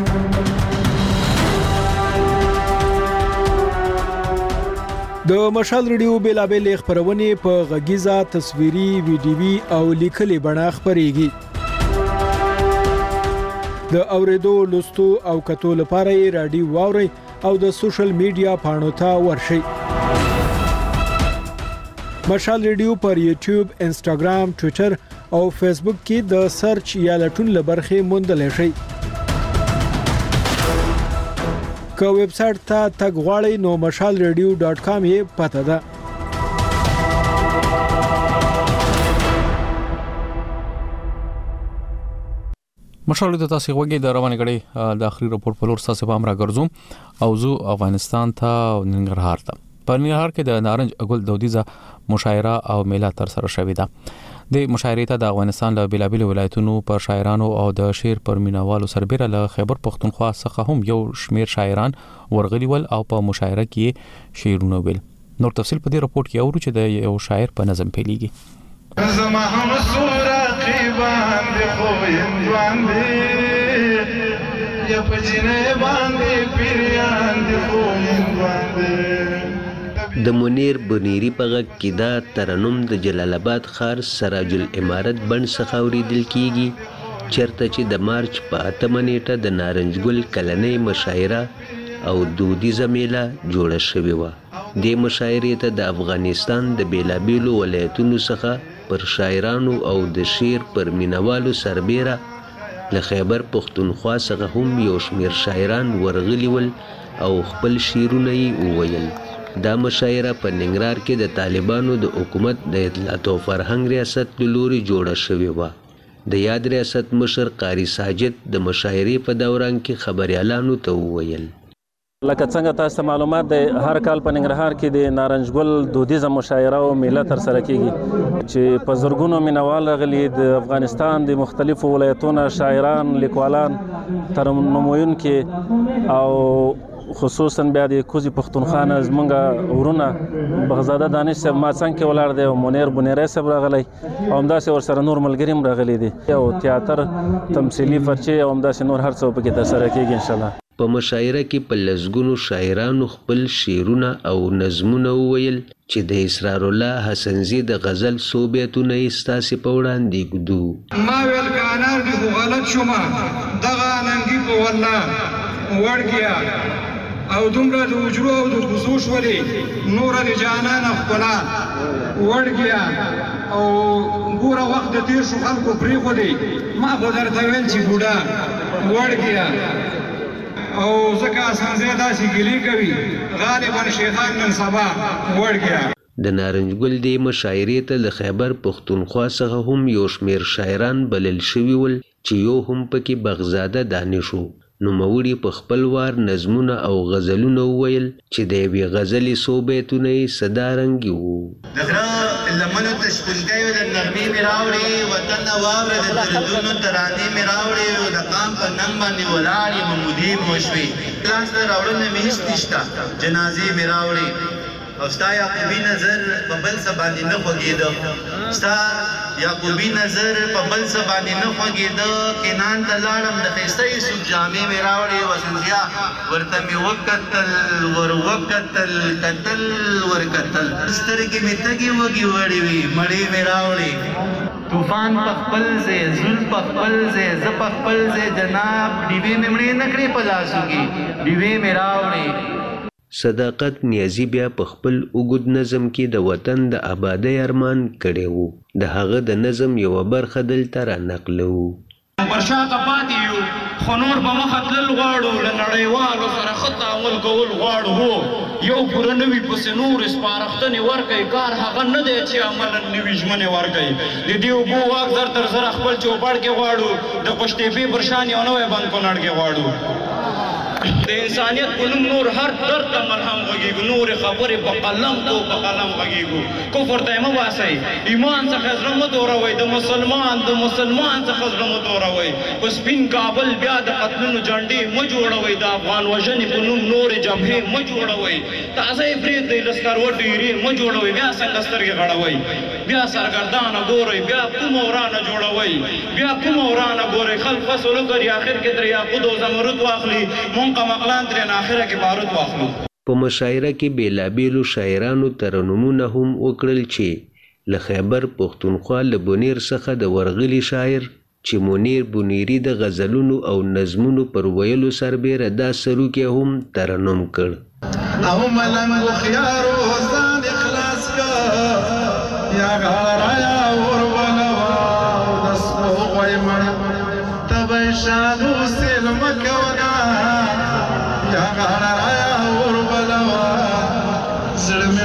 د مشال ریډیو بیلابیل خبرونه په غږیزه تصویري ویډیوي او لیکلي بڼه خبريږي. د اوریدو لوستو او کتو لپاره یې رادیو واوري او د سوشل میډیا پاڼو ته ورشئ. مشال ریډیو پر یوټیوب، انسټاګرام، ټوئیټر او فیسبوک کې د سرچ یا لټون لبرخې موندل شئ. که ویب سټ ته تګ غواړئ نو مشال ریډیو ډاټ کام یې پته ده. مشال د تاسو غوږی د روانه غړي د اخري راپور په لور تاسو به امر ګرځوم او زو افغانستان ته ننګرهار ته. په ننګرهار کې د نارنج اګل دودیزه مشاعره او میله تر سره شوې ده. د مشاعرې ته د افغانستان له بیلابل ولایتونو پر شاعرانو او د شعر پر مینوالو سربېره له خیبر پختونخوا څخه هم یو شمیر شاعران ورغلي ول او په مشاعره کې شعرونه ویل. نور تفصیل په دې راپور کې اورو چې د یو شاعر په نظم پیلېږي. زما هم صورت قیبان دی خو هندوان دی یا پجنه باندې پیریان دی خو هندوان دی. د منیر بنيري په غږ کې دا ترنم د جلال آباد ښار سراج الامارت بڼ څخه اورېدل کیږي چېرته چې د مارچ په اتمه نیټه د نارنج ګل کلنۍ مشاعره او دودیزه میله جوړه شوې وه. دې مشاعرې ته د افغانستان د بیلابیلو ولایتونو څخه پر شاعرانو او د شعر پر مینوالو سربیره له خیبر پښتونخوا څخه هم یو شمېر شاعران ورغلي ول او خپل شعرونه یې وویل. دا مشاعره په ننګرهار کې د طالبانو د حکومت د اطلاعات او فرهنګ ریاست له لوري جوړه شوې وه. د یاد ریاست مشر قاری ساجد د مشاعرې په دوران کې خبریالانو ته وویل: لکه څنګه تاسو ته معلومات دی، هر کال په ننګرهار کې د نارنج ګل دودیزه مشاعره او میله ترسره کیږي چې په زرګونو مینوال راغلي د افغانستان د مختلفو ولایتونو شاعران، لیکوالان، ترنمویونکي او خصوصا بیا د کوزي پښتونخوا نه زمونږ ورونه بغزاده دانش صاحب ما څنګ کې ولاړ دی او منیر بنیری صاحب راغلی او همداسې ورسره نور ملګري هم راغلي دي او تیاتر، تمثیلي فرچې او همداسې نور هر څه پکې ترسره کیږي انشاءالله. په مشاعره کې په لسګونو شاعرانو خپل شعرونه او نظمونه وویل چې د اسرار الله حسنزي د غزل څو بیتونه یې ستاسې په وړاندې ږدو. ما ویل که انار دي خو غلط شومه، دغه اننګي په والله وړ او دومره د اجرو او د کوزو شولې نوره د جانانه ښکلا وړ او ګوره وخت د تېر شو خلکو پرېښودې، ما خو درته ویل چې بوډا وړ او ځکه اسانځی داسې ګیلې کوي غالبا شیطان نن سبا وړ. د نارنج ګل دې مشاعرې ته له خیبر پښتونخوا څخه هم یو شمېر شاعران بلل شوي ول چې یو هم پکې بغزاده دانش و. نوموړي په خپل وار نظمونه او غزلونه وویل چې د یوې غزلې څو بیتونه یې صدارنګي وو. د غره لمنو ته شپونکۍ د نغمې مې راوړې، وطن د واوره د دردونو ترانې مې راوړې او د قام په ننګ باندې ولاړې محمودي مو شوې. لاس ته راوړنه مې هېڅ نشته، جنازې مې راوړې او ستا یعقوبي نظر په بل څه باندې نه خوږېده، ستا یعقوبي نظر په بل څه باندې نه خوږېده. کنان ته لاړم د ښایسته یوسف جامې مې راوړې، وسنځیا ورته مې وکتل ور وکتل کتل ور کتل، سترګې مې تږې وږې وړې وې مړې مې راوړې. طوفان په خپل ځای، زول په خپل ځای، زه په خپل ځای جناب، ډیوې مې مړې نه کړې په لاسو کې ډیوې مې راوړې. صداقت نیازي بیا په خپل اوږد نظم کې د وطن د آبادۍ ارمان کړی وو. د هغه د نظم یوه برخه دلته را نقلوو. پر شاته پاتې یو خو نور به مخه تلل غواړو، له نړیوالو سره ښه تعامل کول غواړو. هو یو پوره نوي پسې نور سپارښتنې ورکوي، کار هغه نه دی چې عملا نوي ژمنې ورکوي. د دې اوبو واک زر تر زره خپل چوپړ کې غواړو، د قشتېپې پر شان یو نوی بند کونړ کې غواړو. د انسانیت په نوم نور هر درد ته ملهم غږېږو، نورې خبرې په قلم کو په قلم غږېږو. کفر ته یې مه باسئ، ایمان څخه زړه مه دوروئ، د مسلمان د مسلمان څخه زړه مه دوروئ. په سپین کابل بیا د قتلونو جنډې مه جوړوئ، د افغان وژنې په نوم نورې جبهې مه جوړوئ. تازه یې پرېږدئ له سکروټو ایرې مه جوړوئ، بیا څنګه سترګې غړوئ، بیا سرګردانه ګورئ، بیا کومه ورانه جوړوئ، بیا کومه ورانه ګورئ. خلک فصل وکړي آخر کې ترې یاقوت او زمرد واخلي، مونږ مقلان ترې آخره کې بارود واخلو. په مشاعره کې بیلابیلو شاعرانو ترنمونه هم وکړل چې له خیبر پښتونخوا له بونیر څخه د ورغلي شاعر چې منیر بونیری د غزلونو او نظمونو پر ویلو سربیره دا سروکي هم ترنم کړ. او ملنګ خيارو ځان اخلاص کا یا غارایا ور ولوا د سپو غوي مړ تبي شادو سلم کونا یا غارایا ور ولوا زړه مې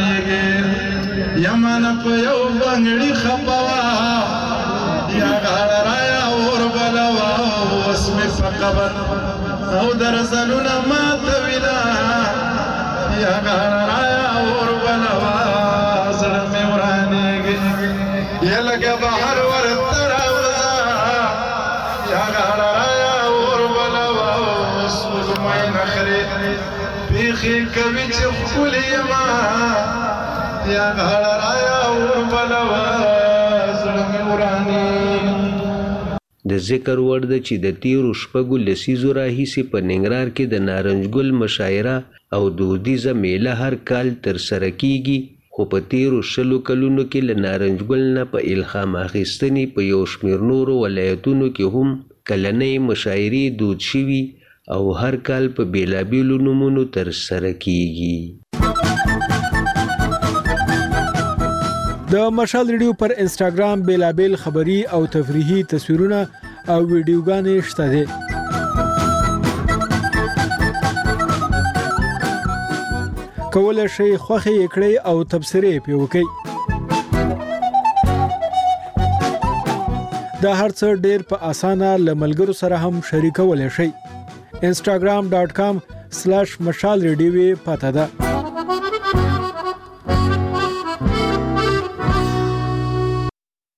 ورانېږي یمن په یو بنګړي خپوا یا غارایا ور ولوا واسمي فقبت او درزلونه ما تویلا یا غارایا ور ولوا زړه مې ورانېږي یا لکه بهر ورته راوځه یا غارایا ور ولوا سپوږمۍ نخرې بیخي کوي چې ښکلې یمه یا غارایا ور ولوا زړه مې ورانېږي. د ذکر وړ ده چې د تیرو شپږو لسیزو راهیسې په ننګرهار کې د نارنج ګل مشاعره او دودیزه میله هر کال ترسره کیږي، خو په تیرو شلو کلونو کې له نارنج ګل نه په الهام اخیستنې په یو شمېر نورو ولایتونو کې هم کلنۍ مشاعرې دود شوي او هر کال په بیلابیلو نومونو ترسره کیږي. د مشال ریډیو پر انستګرام بیلابل خبری او تفریحي تصویرونه او ویډیوګانې شته دي. کولای شئ خوښي کړئ او تبصرې پې وکړئ. دا هر څه ډېر په اسانه له ملګرو سره هم شریکولی شئ. انستګرام ډاټ کام سلیش مشال ریډیو پته ده.